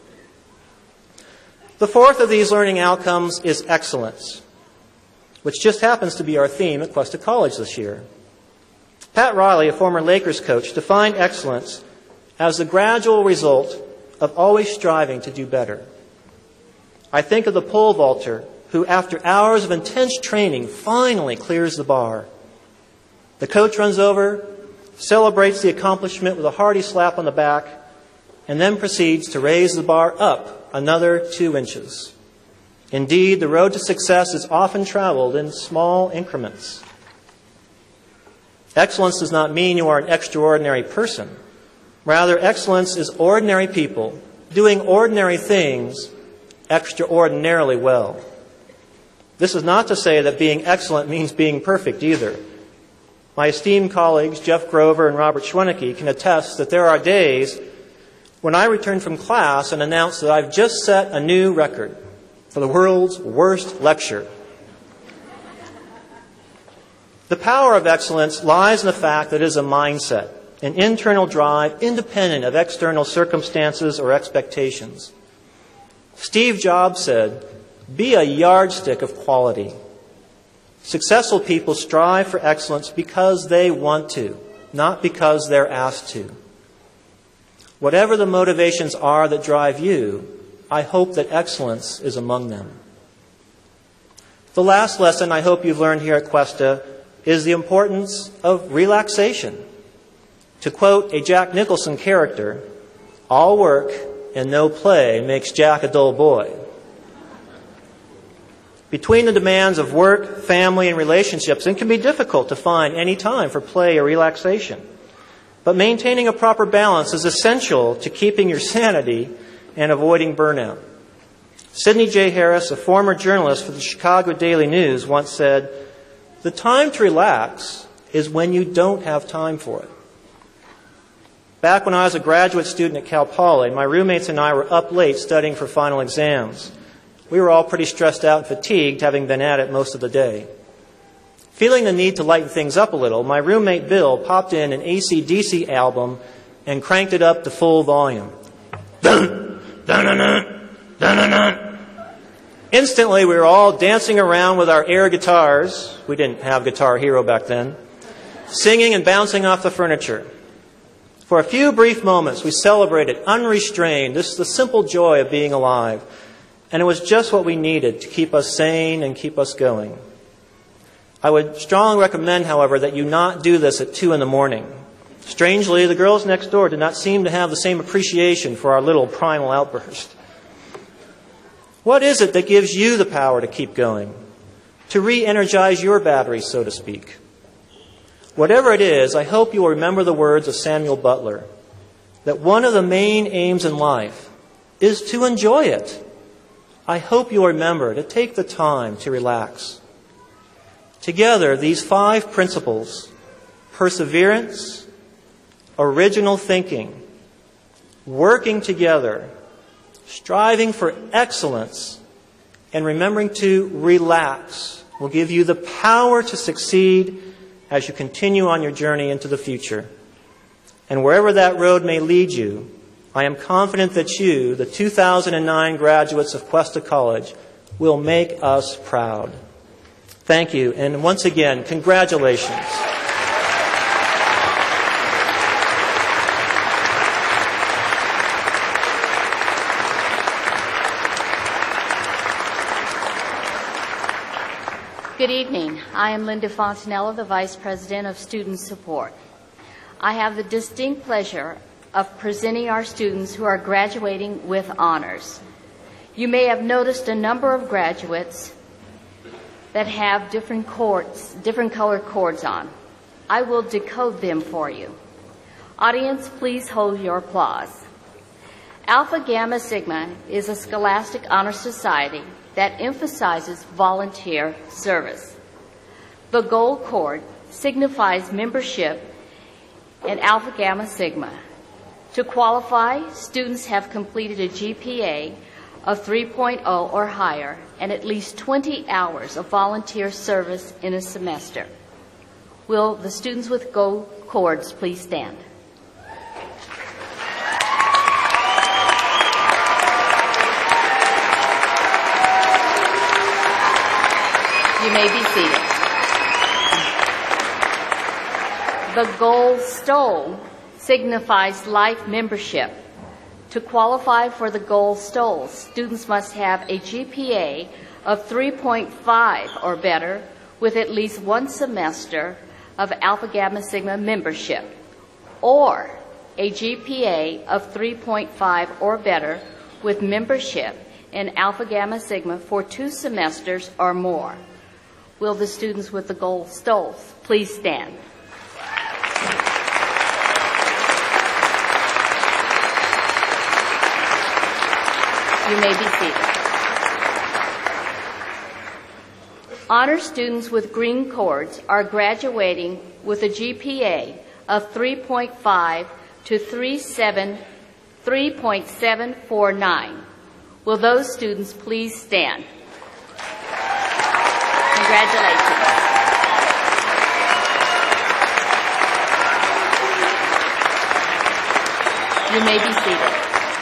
The fourth of these learning outcomes is excellence, which just happens to be our theme at Cuesta College this year. Pat Riley, a former Lakers coach, defined excellence as the gradual result of always striving to do better. I think of the pole vaulter who, after hours of intense training, finally clears the bar. The coach runs over, celebrates the accomplishment with a hearty slap on the back, and then proceeds to raise the bar up another two inches. Indeed, the road to success is often traveled in small increments. Excellence does not mean you are an extraordinary person. Rather, excellence is ordinary people doing ordinary things extraordinarily well. This is not to say that being excellent means being perfect either. My esteemed colleagues, Jeff Grover and Robert Schwennicke, can attest that there are days when I return from class and announce that I've just set a new record for the world's worst lecture. The power of excellence lies in the fact that it is a mindset, an internal drive independent of external circumstances or expectations. Steve Jobs said, "Be a yardstick of quality." Successful people strive for excellence because they want to, not because they're asked to. Whatever the motivations are that drive you, I hope that excellence is among them. The last lesson I hope you've learned here at Cuesta is the importance of relaxation. To quote a Jack Nicholson character, "All work and no play makes Jack a dull boy." Between the demands of work, family, and relationships, it can be difficult to find any time for play or relaxation. But maintaining a proper balance is essential to keeping your sanity and avoiding burnout. Sidney J. Harris, a former journalist for the Chicago Daily News, once said, "The time to relax is when you don't have time for it." Back when I was a graduate student at Cal Poly, my roommates and I were up late studying for final exams. We were all pretty stressed out and fatigued, having been at it most of the day. Feeling the need to lighten things up a little, my roommate Bill popped in an A C D C album and cranked it up to full volume. Dun, dun, dun, dun, dun, dun, dun. Instantly, we were all dancing around with our air guitars. We didn't have Guitar Hero back then. Singing and bouncing off the furniture. For a few brief moments, we celebrated unrestrained. This is the simple joy of being alive. And it was just what we needed to keep us sane and keep us going. I would strongly recommend, however, that you not do this at two in the morning. Strangely, the girls next door did not seem to have the same appreciation for our little primal outburst. What is it that gives you the power to keep going? To re-energize your battery, so to speak? Whatever it is, I hope you will remember the words of Samuel Butler, that one of the main aims in life is to enjoy it. I hope you'll remember to take the time to relax. Together, these five principles, perseverance, original thinking, working together, striving for excellence, and remembering to relax, will give you the power to succeed as you continue on your journey into the future. And wherever that road may lead you, I am confident that you, the two thousand nine graduates of Cuesta College, will make us proud. Thank you, and once again, congratulations. Good evening. I am Linda Fontanella, the Vice President of Student Support. I have the distinct pleasure of presenting our students who are graduating with honors. You may have noticed a number of graduates that have different cords, different colored cords on. I will decode them for you. Audience, please hold your applause. Alpha Gamma Sigma is a scholastic honor society that emphasizes volunteer service. The gold cord signifies membership in Alpha Gamma Sigma. To qualify, students have completed a G P A of three point oh or higher and at least twenty hours of volunteer service in a semester. Will the students with gold cords please stand? You may be seated. The gold stole signifies life membership. To qualify for the gold stole, students must have a G P A of three point five or better with at least one semester of Alpha Gamma Sigma membership, or a G P A of three point five or better with membership in Alpha Gamma Sigma for two semesters or more. Will the students with the gold stoles please stand? You may be seated. Honor students with green cords are graduating with a G P A of three point five to three point seven four nine. Will those students please stand? Congratulations. You may be seated.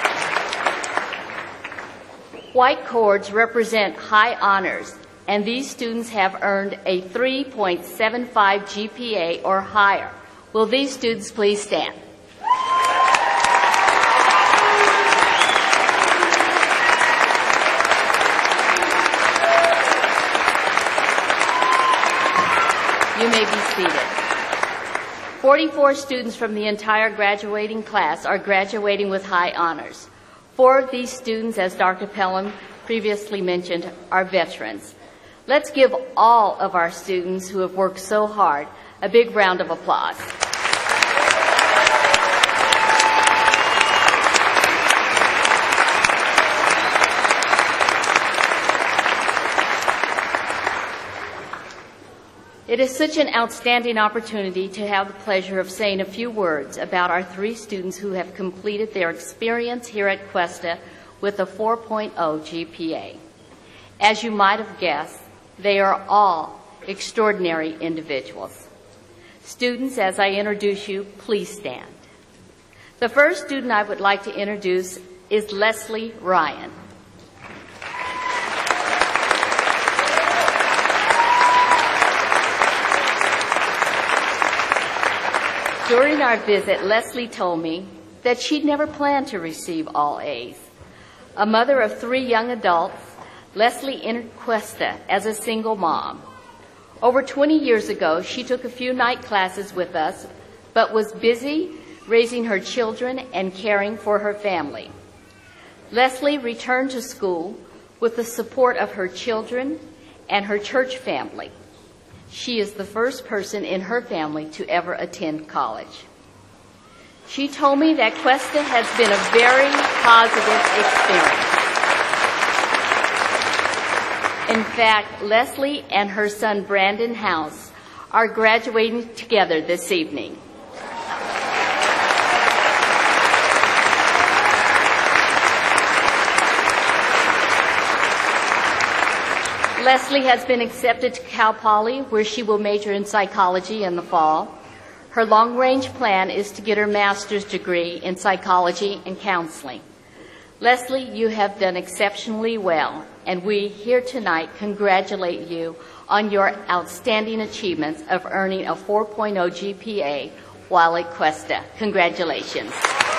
White cords represent high honors, and these students have earned a three point seven five G P A or higher. Will these students please stand? You may be seated. forty-four students from the entire graduating class are graduating with high honors. Four of these students, as Doctor Pelham previously mentioned, are veterans. Let's give all of our students who have worked so hard a big round of applause. It is such an outstanding opportunity to have the pleasure of saying a few words about our three students who have completed their experience here at Cuesta with a four point oh G P A. As you might have guessed, they are all extraordinary individuals. Students, as I introduce you, please stand. The first student I would like to introduce is Leslie Ryan. During our visit, Leslie told me that she'd never planned to receive all A's. A mother of three young adults, Leslie entered Cuesta as a single mom. Over twenty years ago, she took a few night classes with us, but was busy raising her children and caring for her family. Leslie returned to school with the support of her children and her church family. She is the first person in her family to ever attend college. She told me that Cuesta has been a very positive experience. In fact, Leslie and her son Brandon House are graduating together this evening. Leslie has been accepted to Cal Poly, where she will major in psychology in the fall. Her long-range plan is to get her master's degree in psychology and counseling. Leslie, you have done exceptionally well, and we here tonight congratulate you on your outstanding achievements of earning a four point oh G P A while at Cuesta. Congratulations.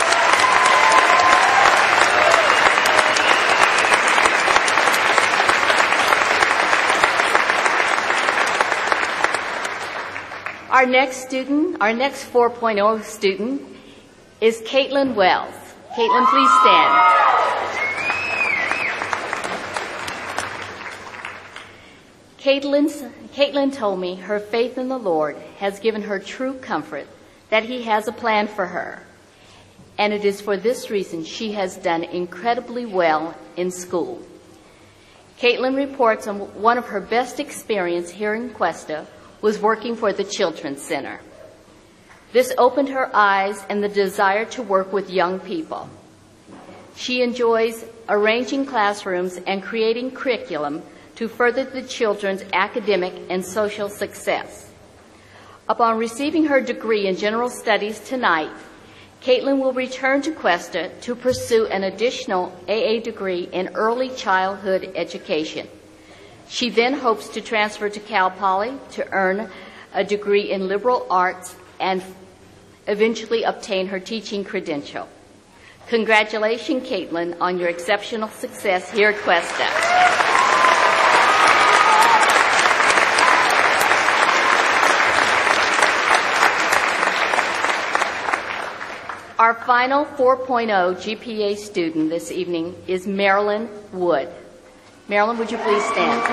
Our next student, our next four point oh student is Caitlin Wells. Caitlin, please stand. Caitlin's, Caitlin told me her faith in the Lord has given her true comfort that He has a plan for her. And it is for this reason she has done incredibly well in school. Caitlin reports on one of her best experiences here in Cuesta was working for the Children's Center. This opened her eyes and the desire to work with young people. She enjoys arranging classrooms and creating curriculum to further the children's academic and social success. Upon receiving her degree in General Studies tonight, Caitlin will return to Cuesta to pursue an additional A A degree in early childhood education. She then hopes to transfer to Cal Poly to earn a degree in liberal arts and eventually obtain her teaching credential. Congratulations, Caitlin, on your exceptional success here at Cuesta. Our final four point oh G P A student this evening is Marilyn Wood. Marilyn, would you please stand?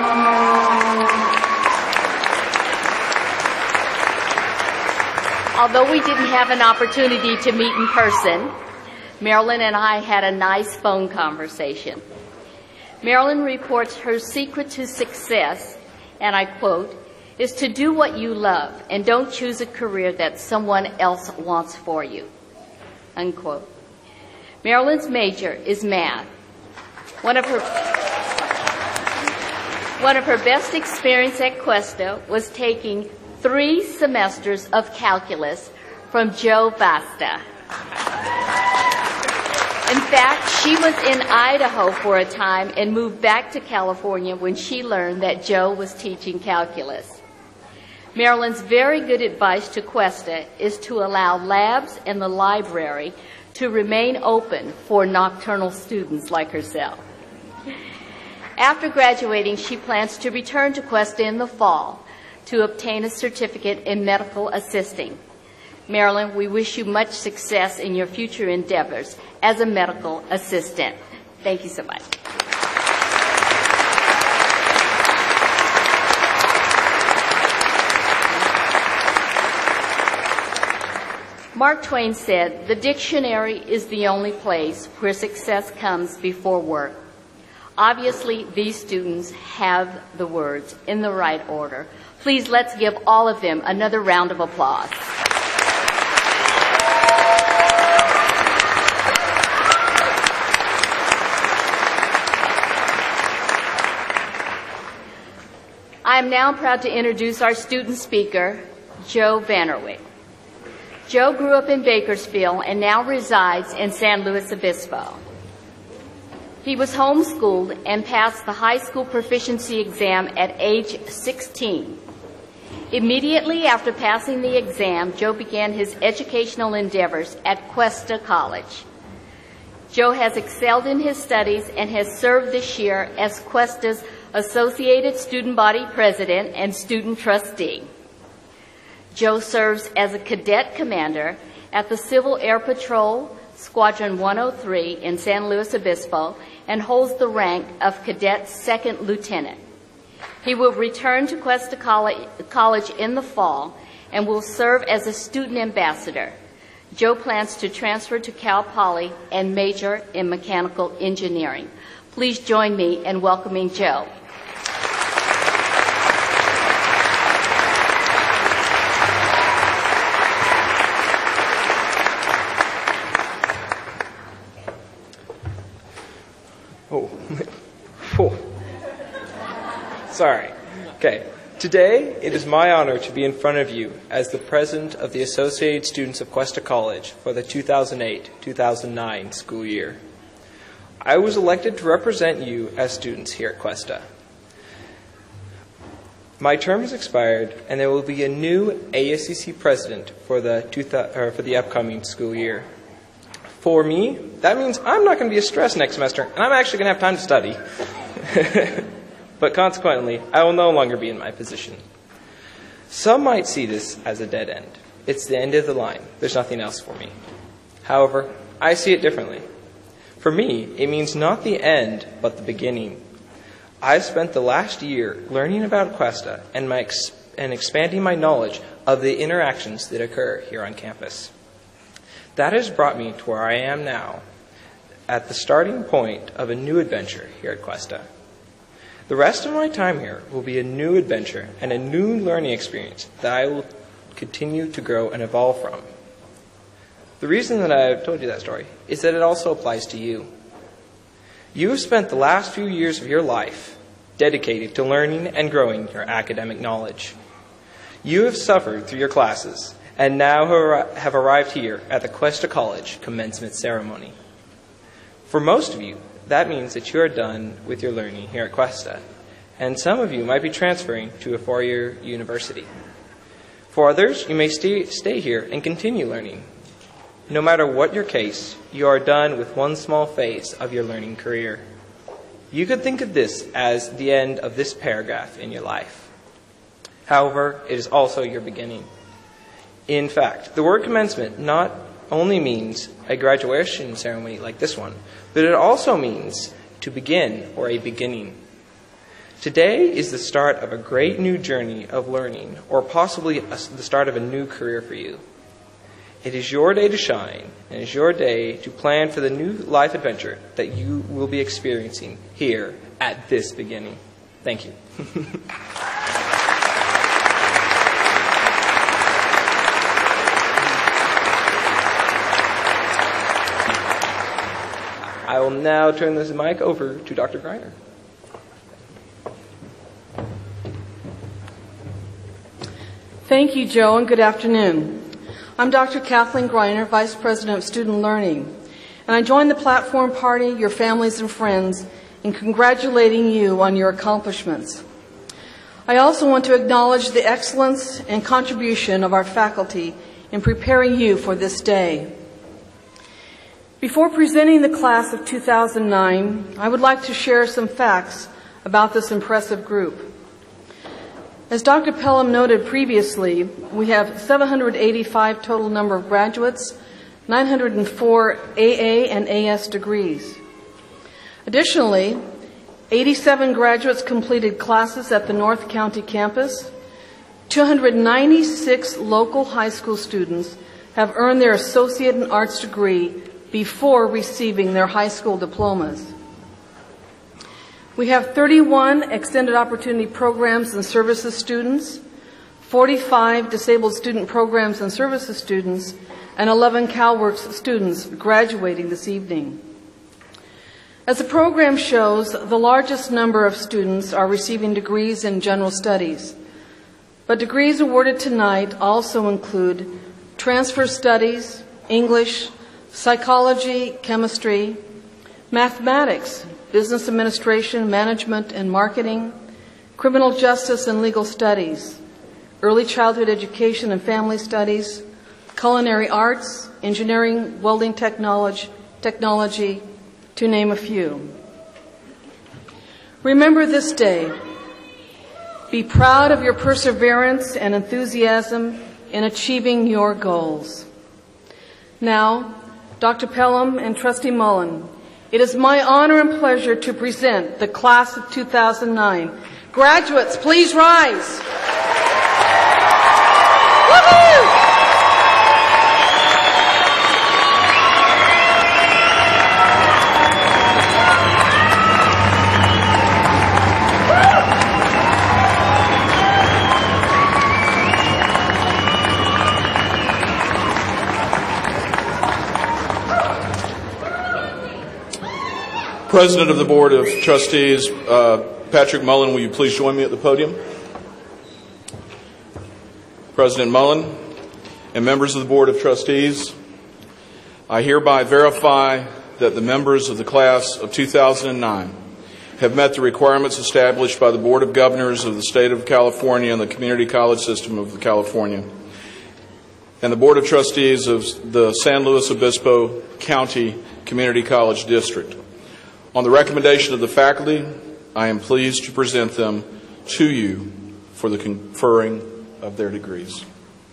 Although we didn't have an opportunity to meet in person, Marilyn and I had a nice phone conversation. Marilyn reports her secret to success, and I quote, is to do what you love and don't choose a career that someone else wants for you, unquote. Marilyn's major is math. One of her One of her best experiences at Cuesta was taking three semesters of calculus from Joe Basta. In fact, she was in Idaho for a time and moved back to California when she learned that Joe was teaching calculus. Marilyn's very good advice to Cuesta is to allow labs and the library to remain open for nocturnal students like herself. After graduating, she plans to return to Cuesta in the fall to obtain a certificate in medical assisting. Marilyn, we wish you much success in your future endeavors as a medical assistant. Thank you so much. Mark Twain said, "The dictionary is the only place where success comes before work." Obviously, these students have the words in the right order. Please let's give all of them another round of applause. I am now proud to introduce our student speaker, Joe Vanderwyk. Joe grew up in Bakersfield and now resides in San Luis Obispo. He was homeschooled and passed the high school proficiency exam at age sixteen. Immediately after passing the exam, Joe began his educational endeavors at Cuesta College. Joe has excelled in his studies and has served this year as Cuesta's Associated Student Body President and Student Trustee. Joe serves as a cadet commander at the Civil Air Patrol, Squadron one oh three in San Luis Obispo, and holds the rank of Cadet Second Lieutenant. He will return to Cuesta College in the fall and will serve as a student ambassador. Joe plans to transfer to Cal Poly and major in mechanical engineering. Please join me in welcoming Joe. Oh, oh. Sorry. Okay. Today, it is my honor to be in front of you as the president of the Associated Students of Cuesta College for the two thousand eight two thousand nine school year. I was elected to represent you as students here at Cuesta. My term has expired, and there will be a new A S C C president for the, two thousand, or for the upcoming school year. For me, that means I'm not going to be as stressed next semester, and I'm actually going to have time to study. But consequently, I will no longer be in my position. Some might see this as a dead end. It's the end of the line. There's nothing else for me. However, I see it differently. For me, it means not the end, but the beginning. I've spent the last year learning about Cuesta and, my ex- and expanding my knowledge of the interactions that occur here on campus. That has brought me to where I am now, at the starting point of a new adventure here at Cuesta. The rest of my time here will be a new adventure and a new learning experience that I will continue to grow and evolve from. The reason that I've told you that story is that it also applies to you. You have spent the last few years of your life dedicated to learning and growing your academic knowledge. You have suffered through your classes and now have arrived here at the Cuesta College commencement ceremony. For most of you, that means that you are done with your learning here at Cuesta, and some of you might be transferring to a four-year university. For others, you may stay, stay here and continue learning. No matter what your case, you are done with one small phase of your learning career. You could think of this as the end of this paragraph in your life. However, it is also your beginning. In fact, the word commencement not only means a graduation ceremony like this one, but it also means to begin or a beginning. Today is the start of a great new journey of learning, or possibly a, the start of a new career for you. It is your day to shine, and it is your day to plan for the new life adventure that you will be experiencing here at this beginning. Thank you. I will now turn this mic over to Doctor Greiner. Thank you, Joe, and good afternoon. I'm Doctor Kathleen Greiner, Vice President of Student Learning, and I join the platform party, your families and friends, in congratulating you on your accomplishments. I also want to acknowledge the excellence and contribution of our faculty in preparing you for this day. Before presenting the class of two thousand nine, I would like to share some facts about this impressive group. As Doctor Pelham noted previously, we have seven hundred eighty-five total number of graduates, nine hundred four A A and A S degrees. Additionally, eighty-seven graduates completed classes at the North County campus. two hundred ninety-six local high school students have earned their associate in arts degree before receiving their high school diplomas. We have thirty-one extended opportunity programs and services students, forty-five disabled student programs and services students, and eleven CalWorks students graduating this evening. As the program shows, the largest number of students are receiving degrees in general studies, but degrees awarded tonight also include transfer studies, English, psychology, chemistry, mathematics, business administration, management and marketing, criminal justice and legal studies, early childhood education and family studies, culinary arts, engineering, welding technology, technology, to name a few. Remember this day. Be proud of your perseverance and enthusiasm in achieving your goals. Now, Doctor Pelham and Trustee Mullen, it is my honor and pleasure to present the class of two thousand nine. Graduates, please rise. Woo-hoo! President of the Board of Trustees, uh, Patrick Mullen, will you please join me at the podium? President Mullen and members of the Board of Trustees, I hereby verify that the members of the class of two thousand nine have met the requirements established by the Board of Governors of the State of California and the Community College System of California, and the Board of Trustees of the San Luis Obispo County Community College District. On the recommendation of the faculty, I am pleased to present them to you for the conferring of their degrees.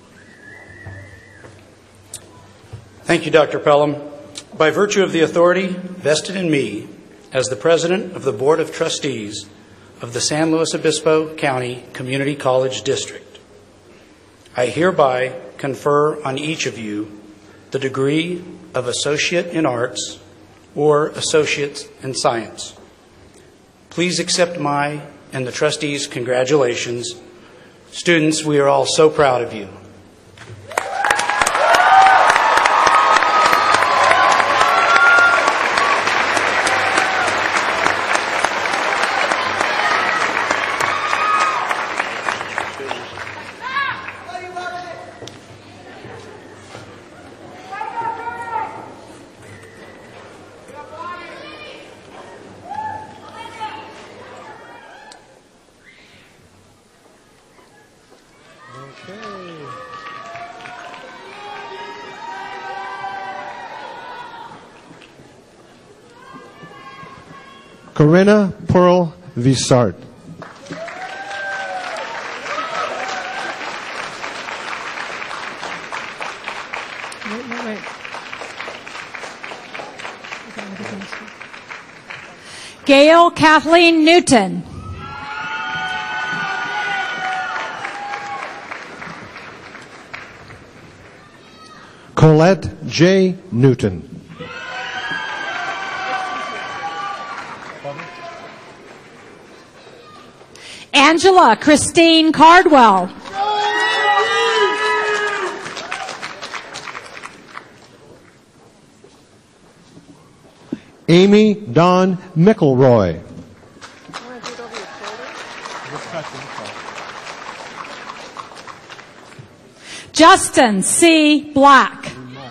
Thank you, Doctor Pelham. By virtue of the authority vested in me as the President of the Board of Trustees of the San Luis Obispo County Community College District, I hereby confer on each of you the degree of Associate in Arts or Associate in Science. Please accept my and the trustees' congratulations. Students, we are all so proud of you. Corinna Pearl Vissart. Wait, wait, wait. Gail Kathleen Newton. Colette J. Newton. Angela Christine Cardwell. Amy Dawn McElroy. Justin C. Black.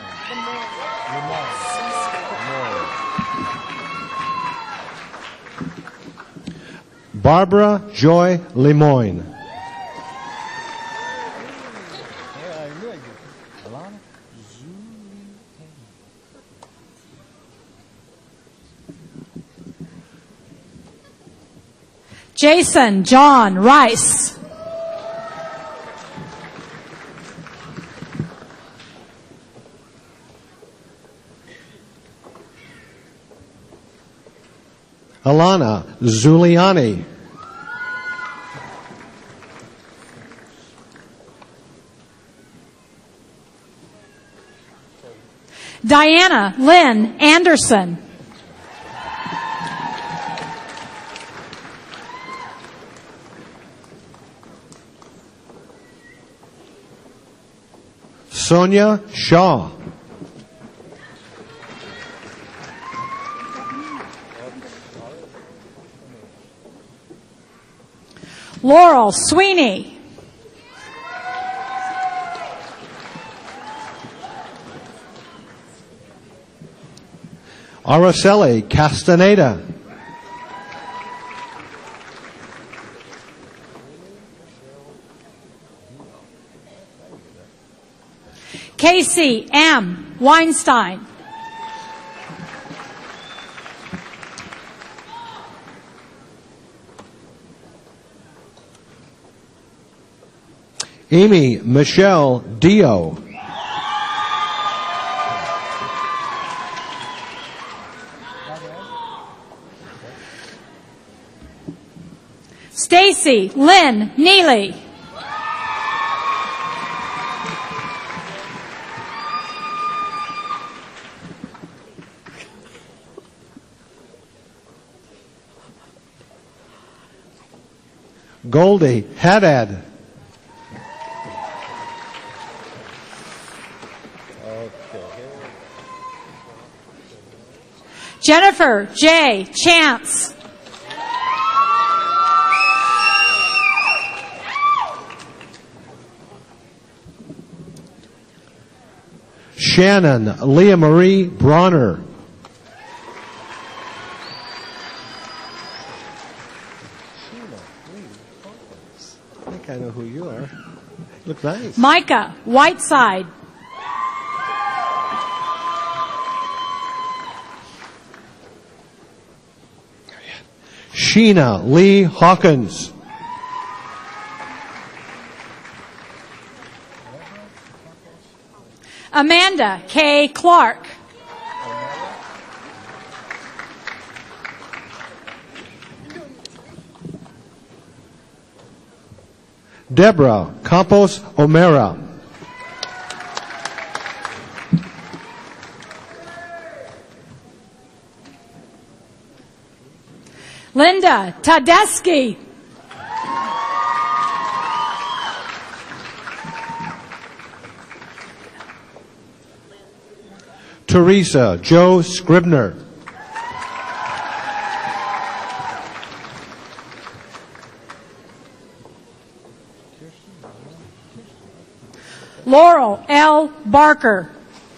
Barbara Joy Lemoyne. Jason John Rice. Alana Zuliani. Diana Lynn Anderson. Sonia Shaw. Laurel Sweeney. Araceli Castaneda. Casey M. Weinstein. Amy Michelle Dio. Stacy Lynn Neely. Goldie Haddad. Jennifer J. Chance. Shannon Leah Marie Bronner. I think I know who you are. Look nice. Micah Whiteside. Sheena Lee Hawkins. Amanda K. Clark. Deborah Campos O'Mara. Linda Tedeschi. Teresa Joe Scribner. Laurel L. Barker.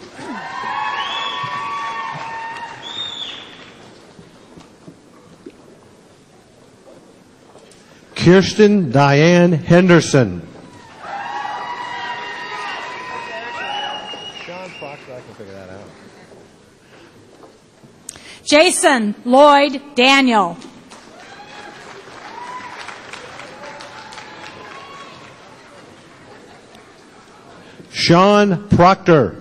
Kirsten Diane Henderson. Sean Proctor, I can figure that out. Jason Lloyd Daniel. Sean Proctor.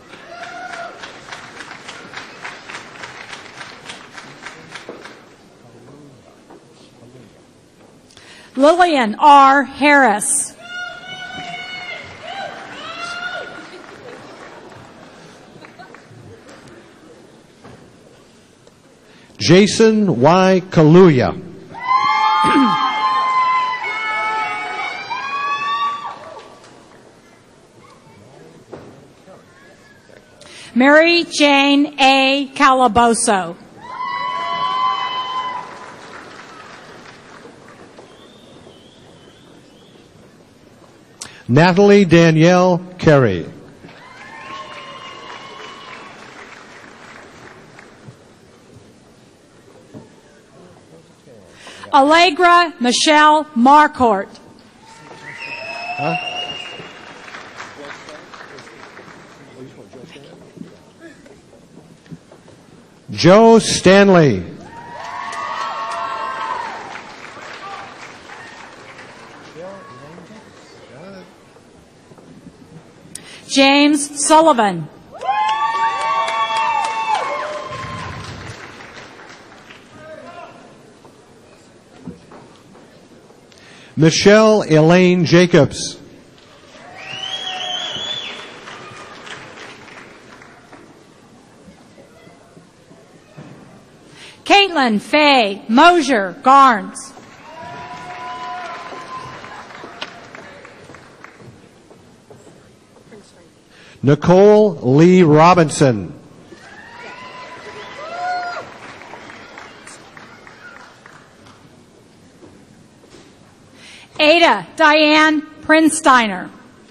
Lillian R. Harris. Jason Y. Kaluuya. Mary Jane A. Calaboso. Natalie Danielle Carey. Allegra Michelle Marcourt. Huh? Joe Stanley. James Sullivan. Michelle Elaine Jacobs. Caitlin Faye Mosier Garnes. Nicole Lee Robinson. Ada Diane Prinsteiner.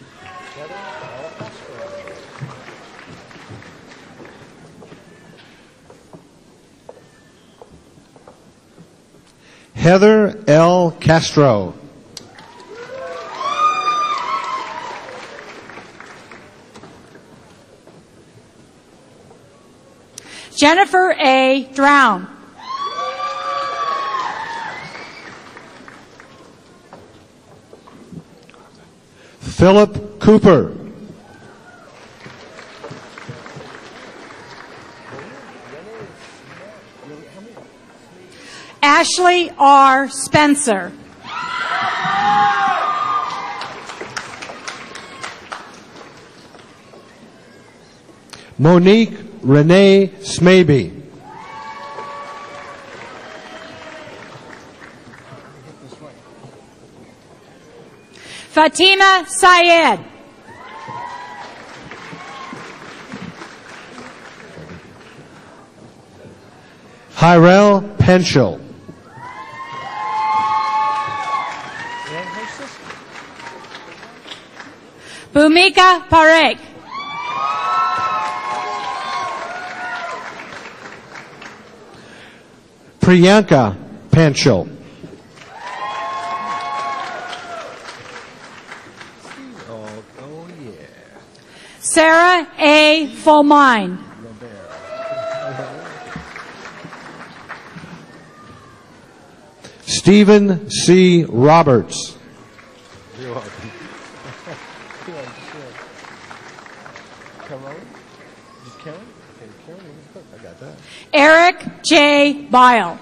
Heather L. Castro. Jennifer A. Drown. Philip Cooper. Ashley R. Spencer. Monique Renee Smaby. Fatima Syed. Hyrel Penschel. Bhumika Parekh. Priyanka Penschel. Sarah A. Fulmine. Stephen C. Roberts. You're welcome. Carol? Is Karen? Okay, Karen, I got that. Eric J. Bile.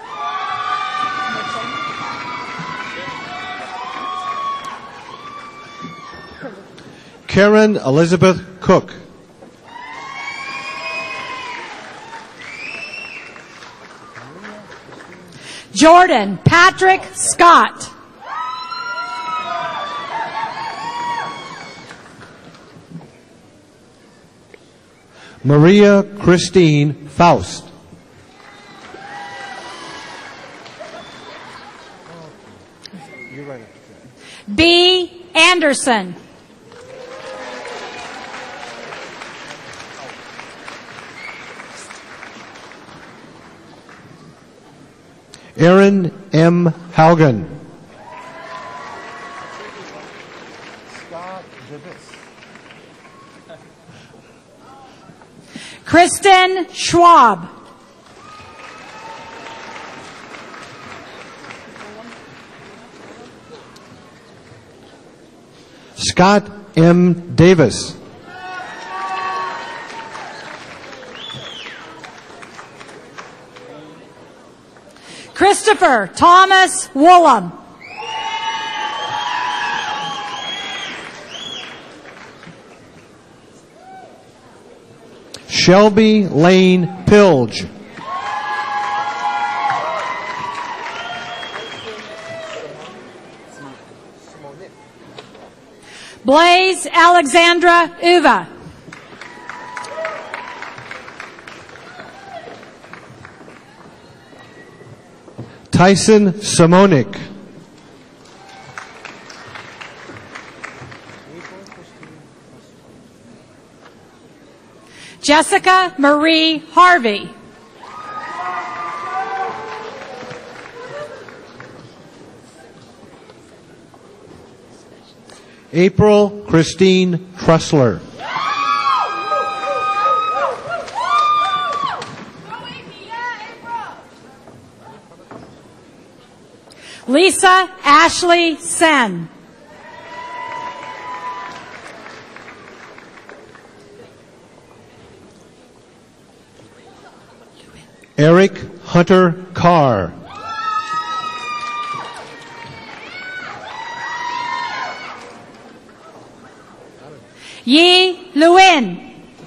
Karen Elizabeth Cook. Jordan Patrick Scott. Maria Christine Faust. You're right. B. Anderson. Aaron M. Haugen. Scott Javis. Kristen Schwab. Scott M. Davis. Christopher Thomas Woolham. Shelby Lane Pilge. Blaze Alexandra Uva. Tyson Simonik. Jessica Marie Harvey. April Christine Trussler. Lisa Ashley Sen. Eric Hunter Carr. Yi Lewin.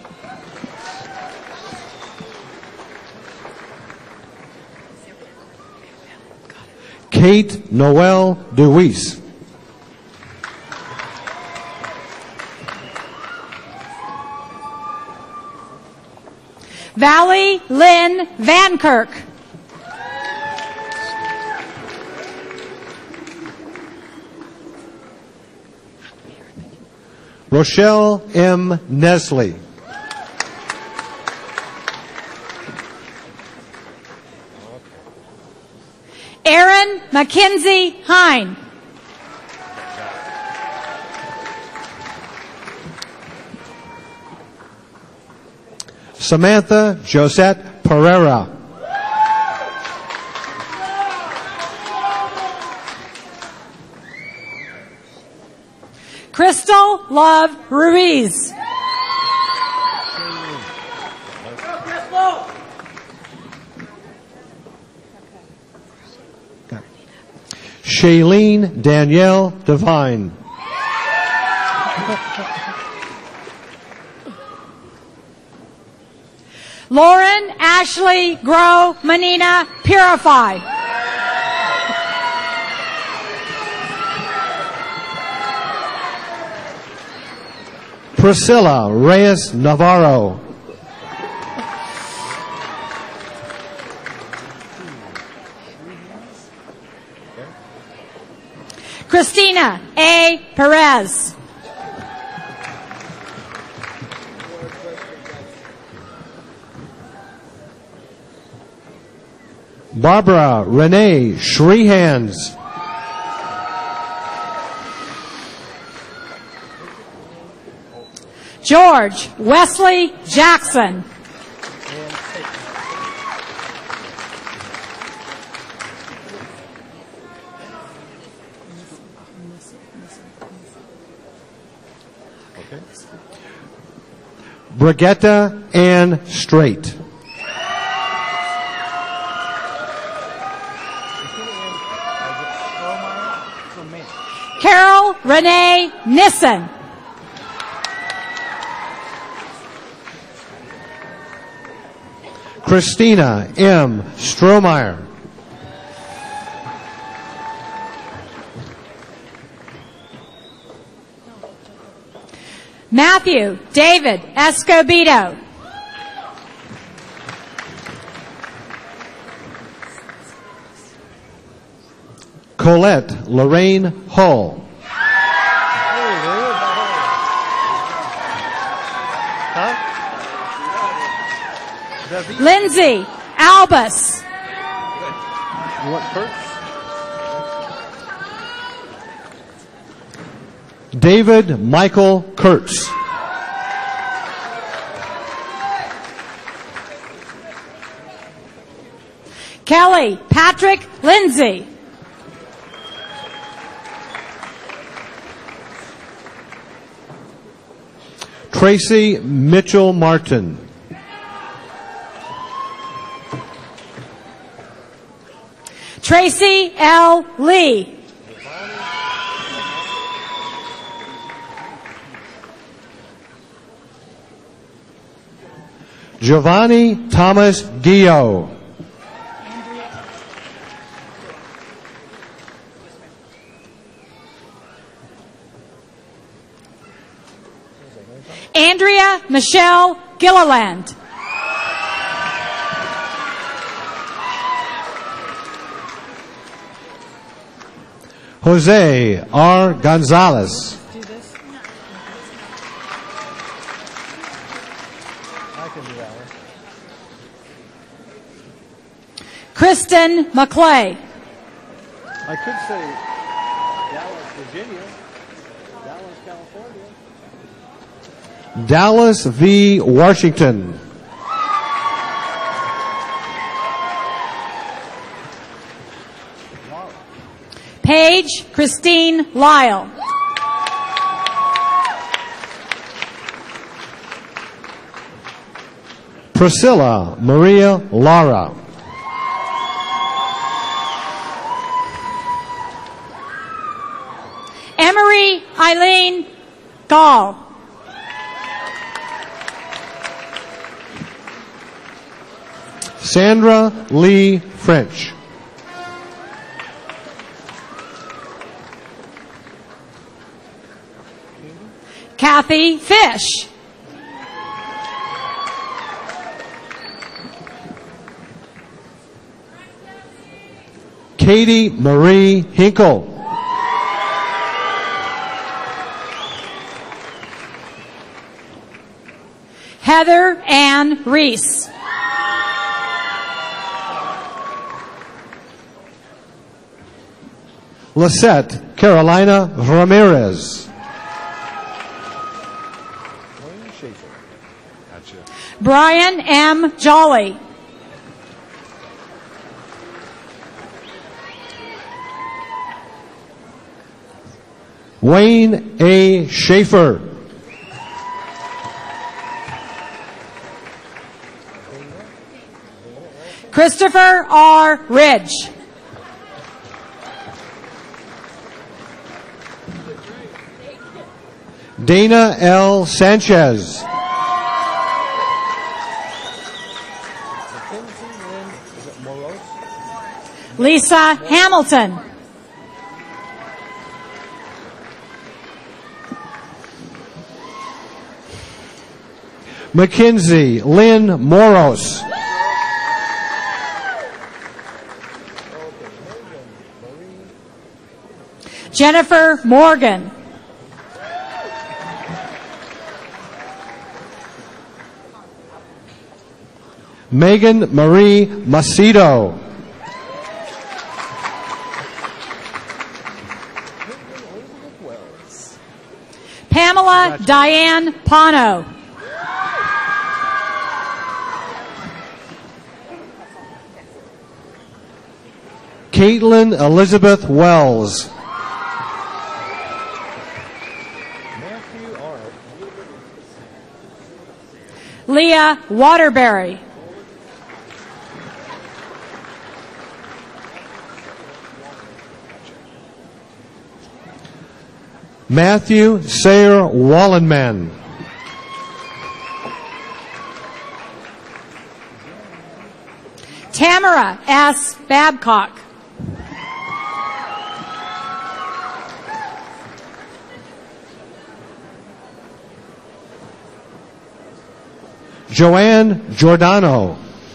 Kate Noel DeWeese. Valley Lynn Vankirk. Rochelle M. Nesley. Aaron Mackenzie Hine. Samantha Josette Pereira. Crystal Love Ruiz. Shailene Danielle Devine. Lauren Ashley Grow Manina Purify. Priscilla Reyes Navarro. Christina A. Perez. Barbara Renee Shreehans. George Wesley Jackson. Brigitta Ann Strait. Carol Renee Nissen. Christina M. Strohmeyer. Matthew David Escobedo. Colette Lorraine Hull. Lindsay Albus. You want Kurtz? David Michael Kurtz. Kelly Patrick Lindsay. Tracy Mitchell Martin. Tracy L. Lee. Giovanni Thomas Gio. Andrea Michelle Gilliland. Jose R. Gonzalez. Kristen McClay. I could say Dallas, Virginia. Dallas, California. Dallas V. Washington. Paige Christine Lyle. Priscilla Maria Lara. Emery Eileen Gall. Sandra Lee French. Kathy Fish. Katie Marie Hinkle. Heather Ann Reese. Lisette Carolina Ramirez. Brian M. Jolly. Wayne A. Schaefer. Christopher R. Ridge. Dana L. Sanchez. Lisa Hamilton. Mackenzie Lynn Moros. Jennifer Morgan. Megan Marie Macedo. Pamela Diane Pano. Caitlin Elizabeth Wells. Leah Waterbury. Matthew Sayer Wallenman. Tamara S. Babcock. Joanne Giordano.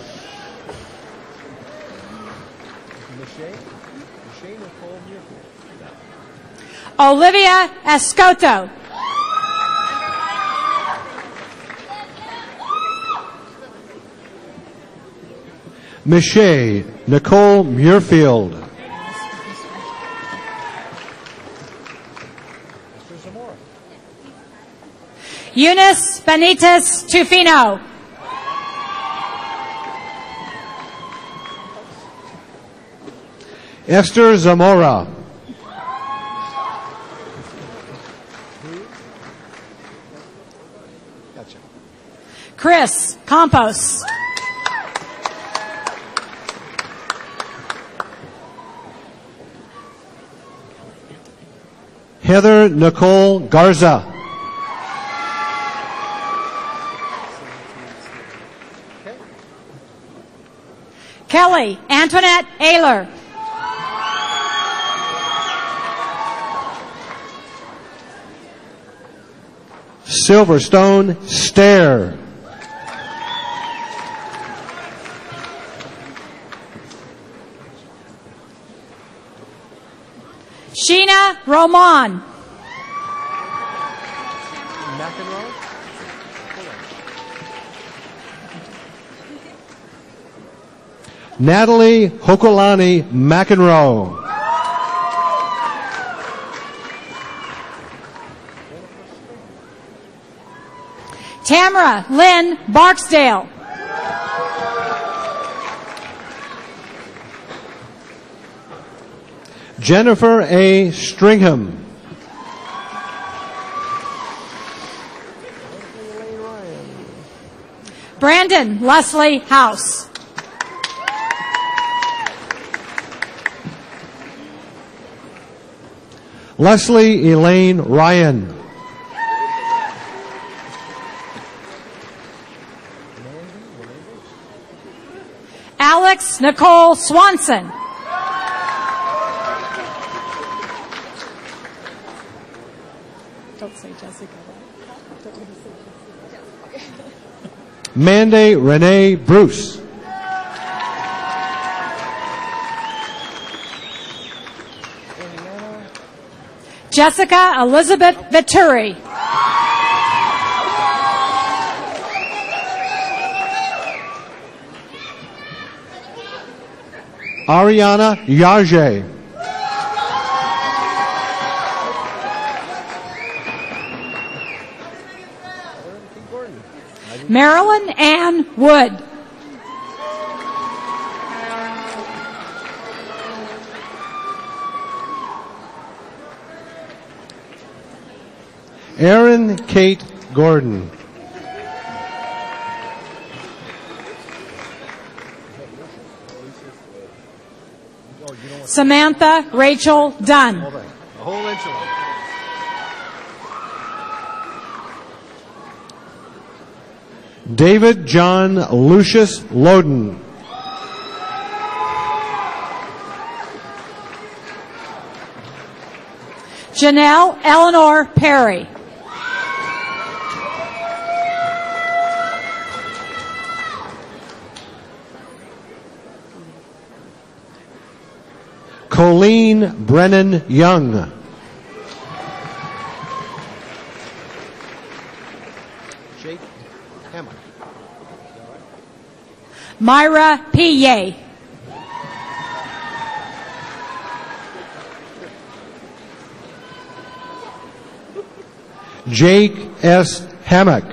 Olivia Escoto. Michelle Nicole Muirfield. Eunice Benitez Tufino. Esther Zamora. Chris Campos. Heather Nicole Garza. Kelly Antoinette Ayler. Silverstone Stair. Sheena Roman. Natalie Hokolani McEnroe. Tamara Lynn Barksdale. Jennifer A. Stringham. Brandon Leslie House. Leslie Elaine Ryan. Alex Nicole Swanson. Don't say Jessica. Mandy Renee Bruce. Jessica Elizabeth Vituri. Ariana Yage. Marilyn Ann Wood. Erin Kate Gordon. Samantha Rachel Dunn. A whole enchilada. David John Lucius Loden. Janelle Eleanor Perry. Colleen Brennan Young. Jake Hammock. Myra Pillay. Jake S. Hammock.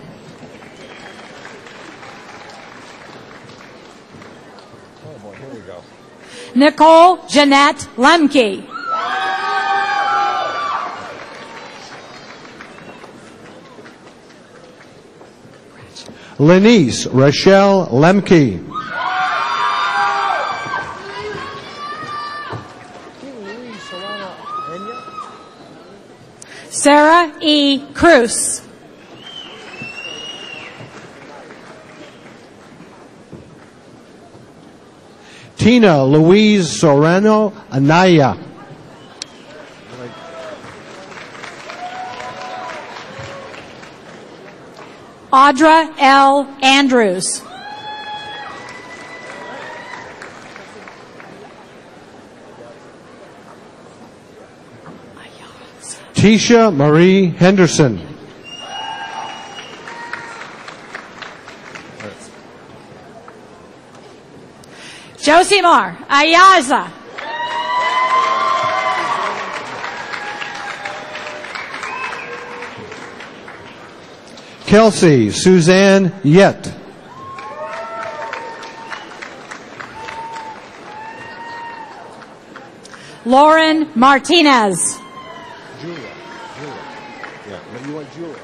Oh boy, here we go. Nicole Jeanette Lemke. Lenice Rochelle Lemke. Sarah E. Cruz. Tina Louise Sorano Anaya. Audra L. Andrews. Tisha Marie Henderson. Josimar Ayaza. Kelsey Suzanne Yett. Lauren Martinez. Julia. Julia. Yeah, you want Julia.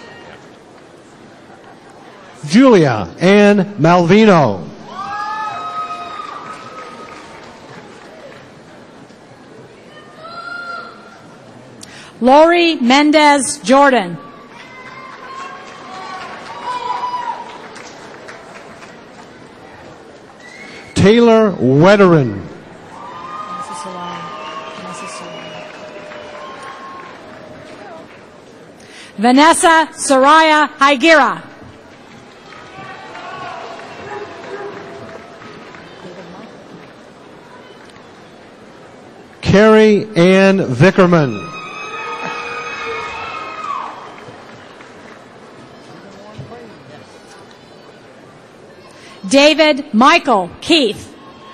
Julia Ann Malvino. Lori Mendez Jordan. Taylor Wetterin. Vanessa Soraya Higuera. Carrie Ann Vickerman. David Michael Keith.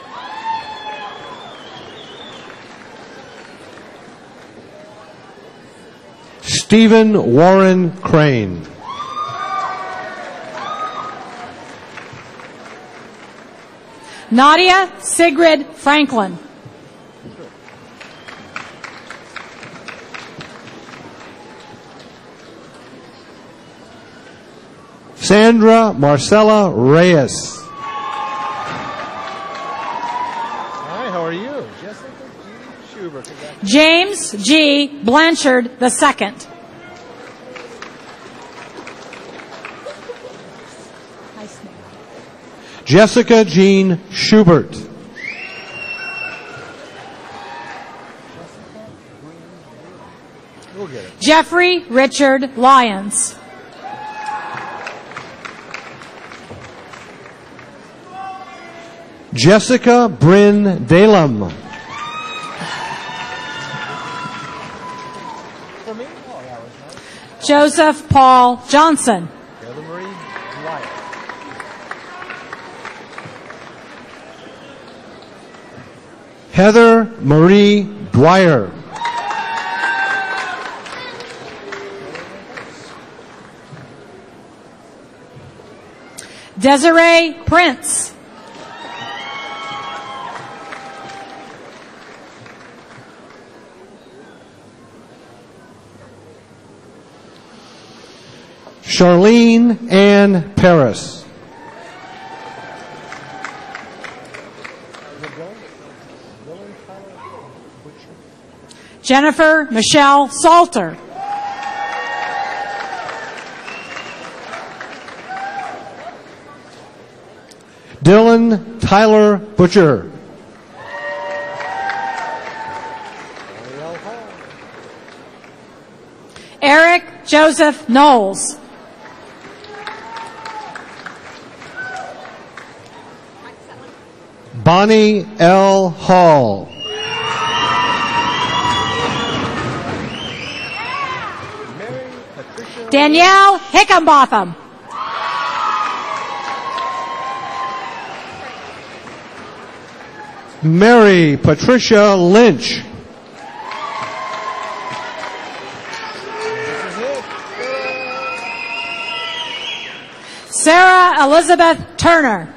Stephen Warren Crane. Nadia Sigrid Franklin. Sandra Marcella Reyes. Hi, how are you? Jessica G. Schubert. James G. Blanchard the second. Jessica Jean Schubert. We'll get it. Jeffrey Richard Lyons. Jessica Bryn Dalem. Joseph Paul Johnson. Heather Marie Dwyer. Desiree Prince. Charlene Ann Paris. Jennifer Michelle Salter. Dylan Tyler Butcher. Eric Joseph Knowles. Bonnie L. Hall. Danielle Hickenbotham. Mary Patricia Lynch. Sarah Elizabeth Turner.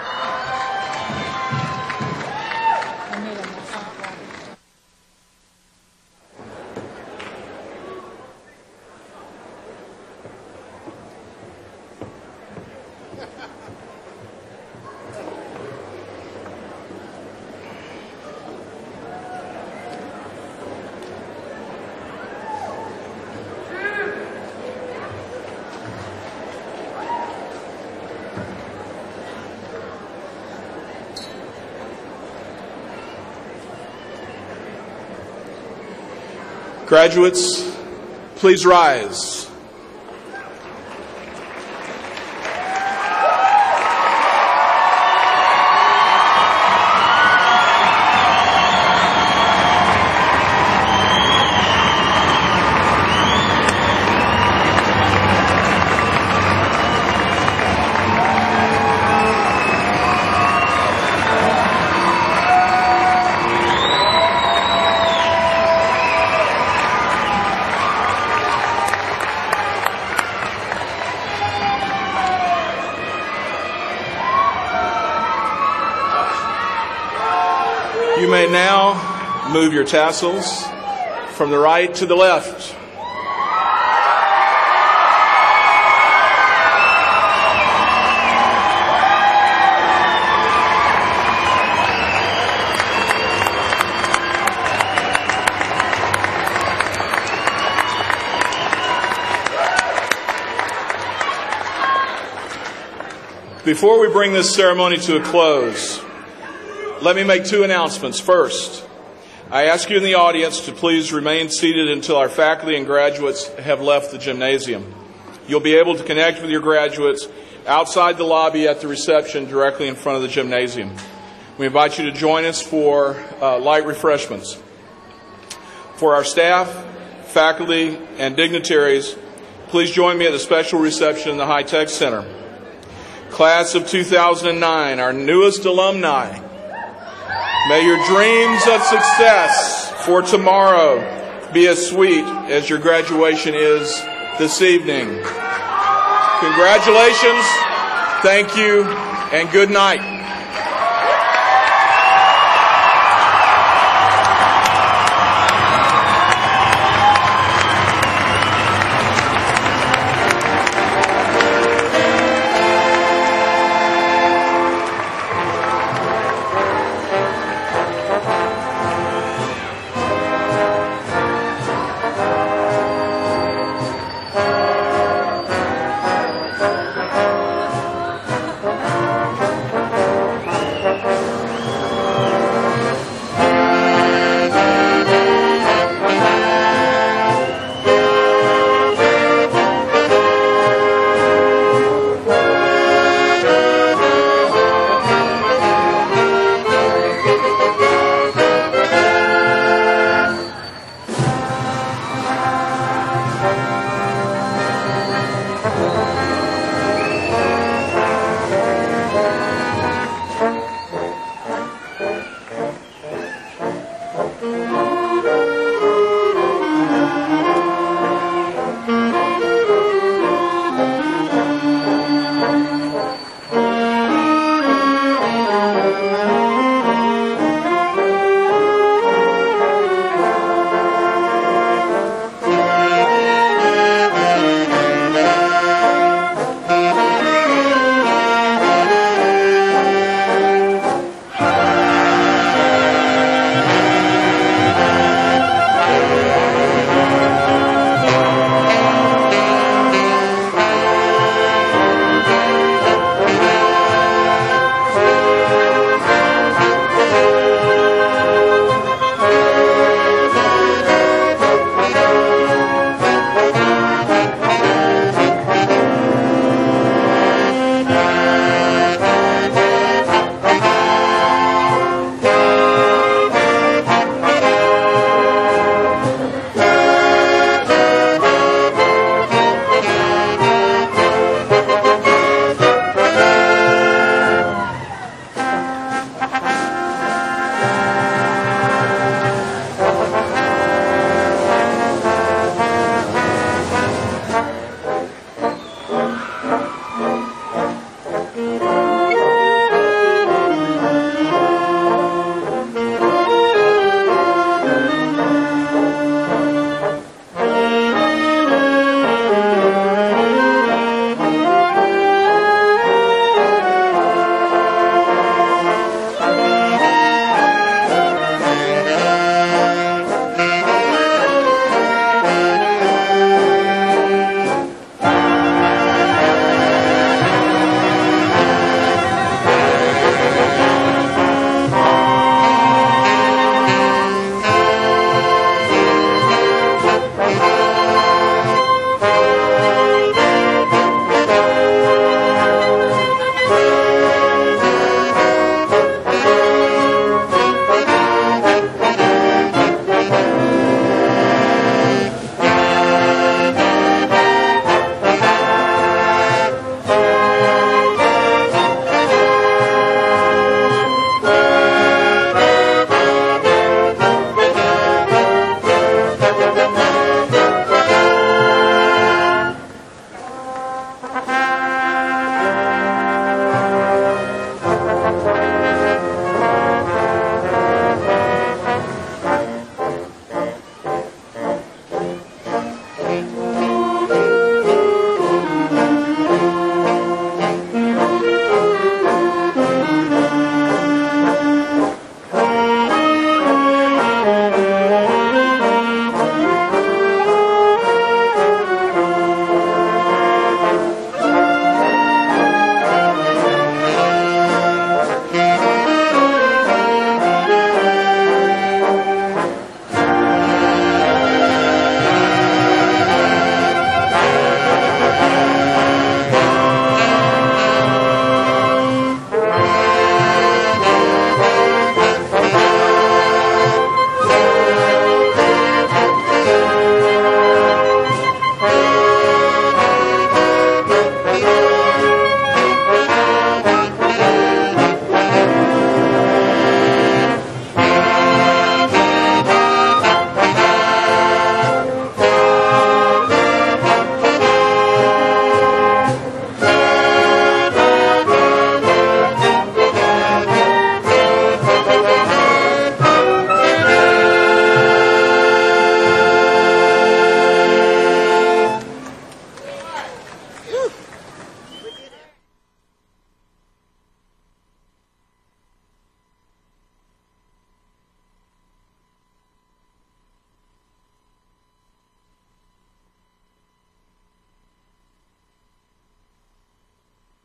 Graduates, please rise. You may now move your tassels from the right to the left. Before we bring this ceremony to a close, let me make two announcements. First, I ask you in the audience to please remain seated until our faculty and graduates have left the gymnasium. You'll be able to connect with your graduates outside the lobby at the reception directly in front of the gymnasium. We invite you to join us for uh, light refreshments. For our staff, faculty, and dignitaries, please join me at the special reception in the High Tech Center. Class of two thousand nine, our newest alumni, may your dreams of success for tomorrow be as sweet as your graduation is this evening. Congratulations, thank you, and good night.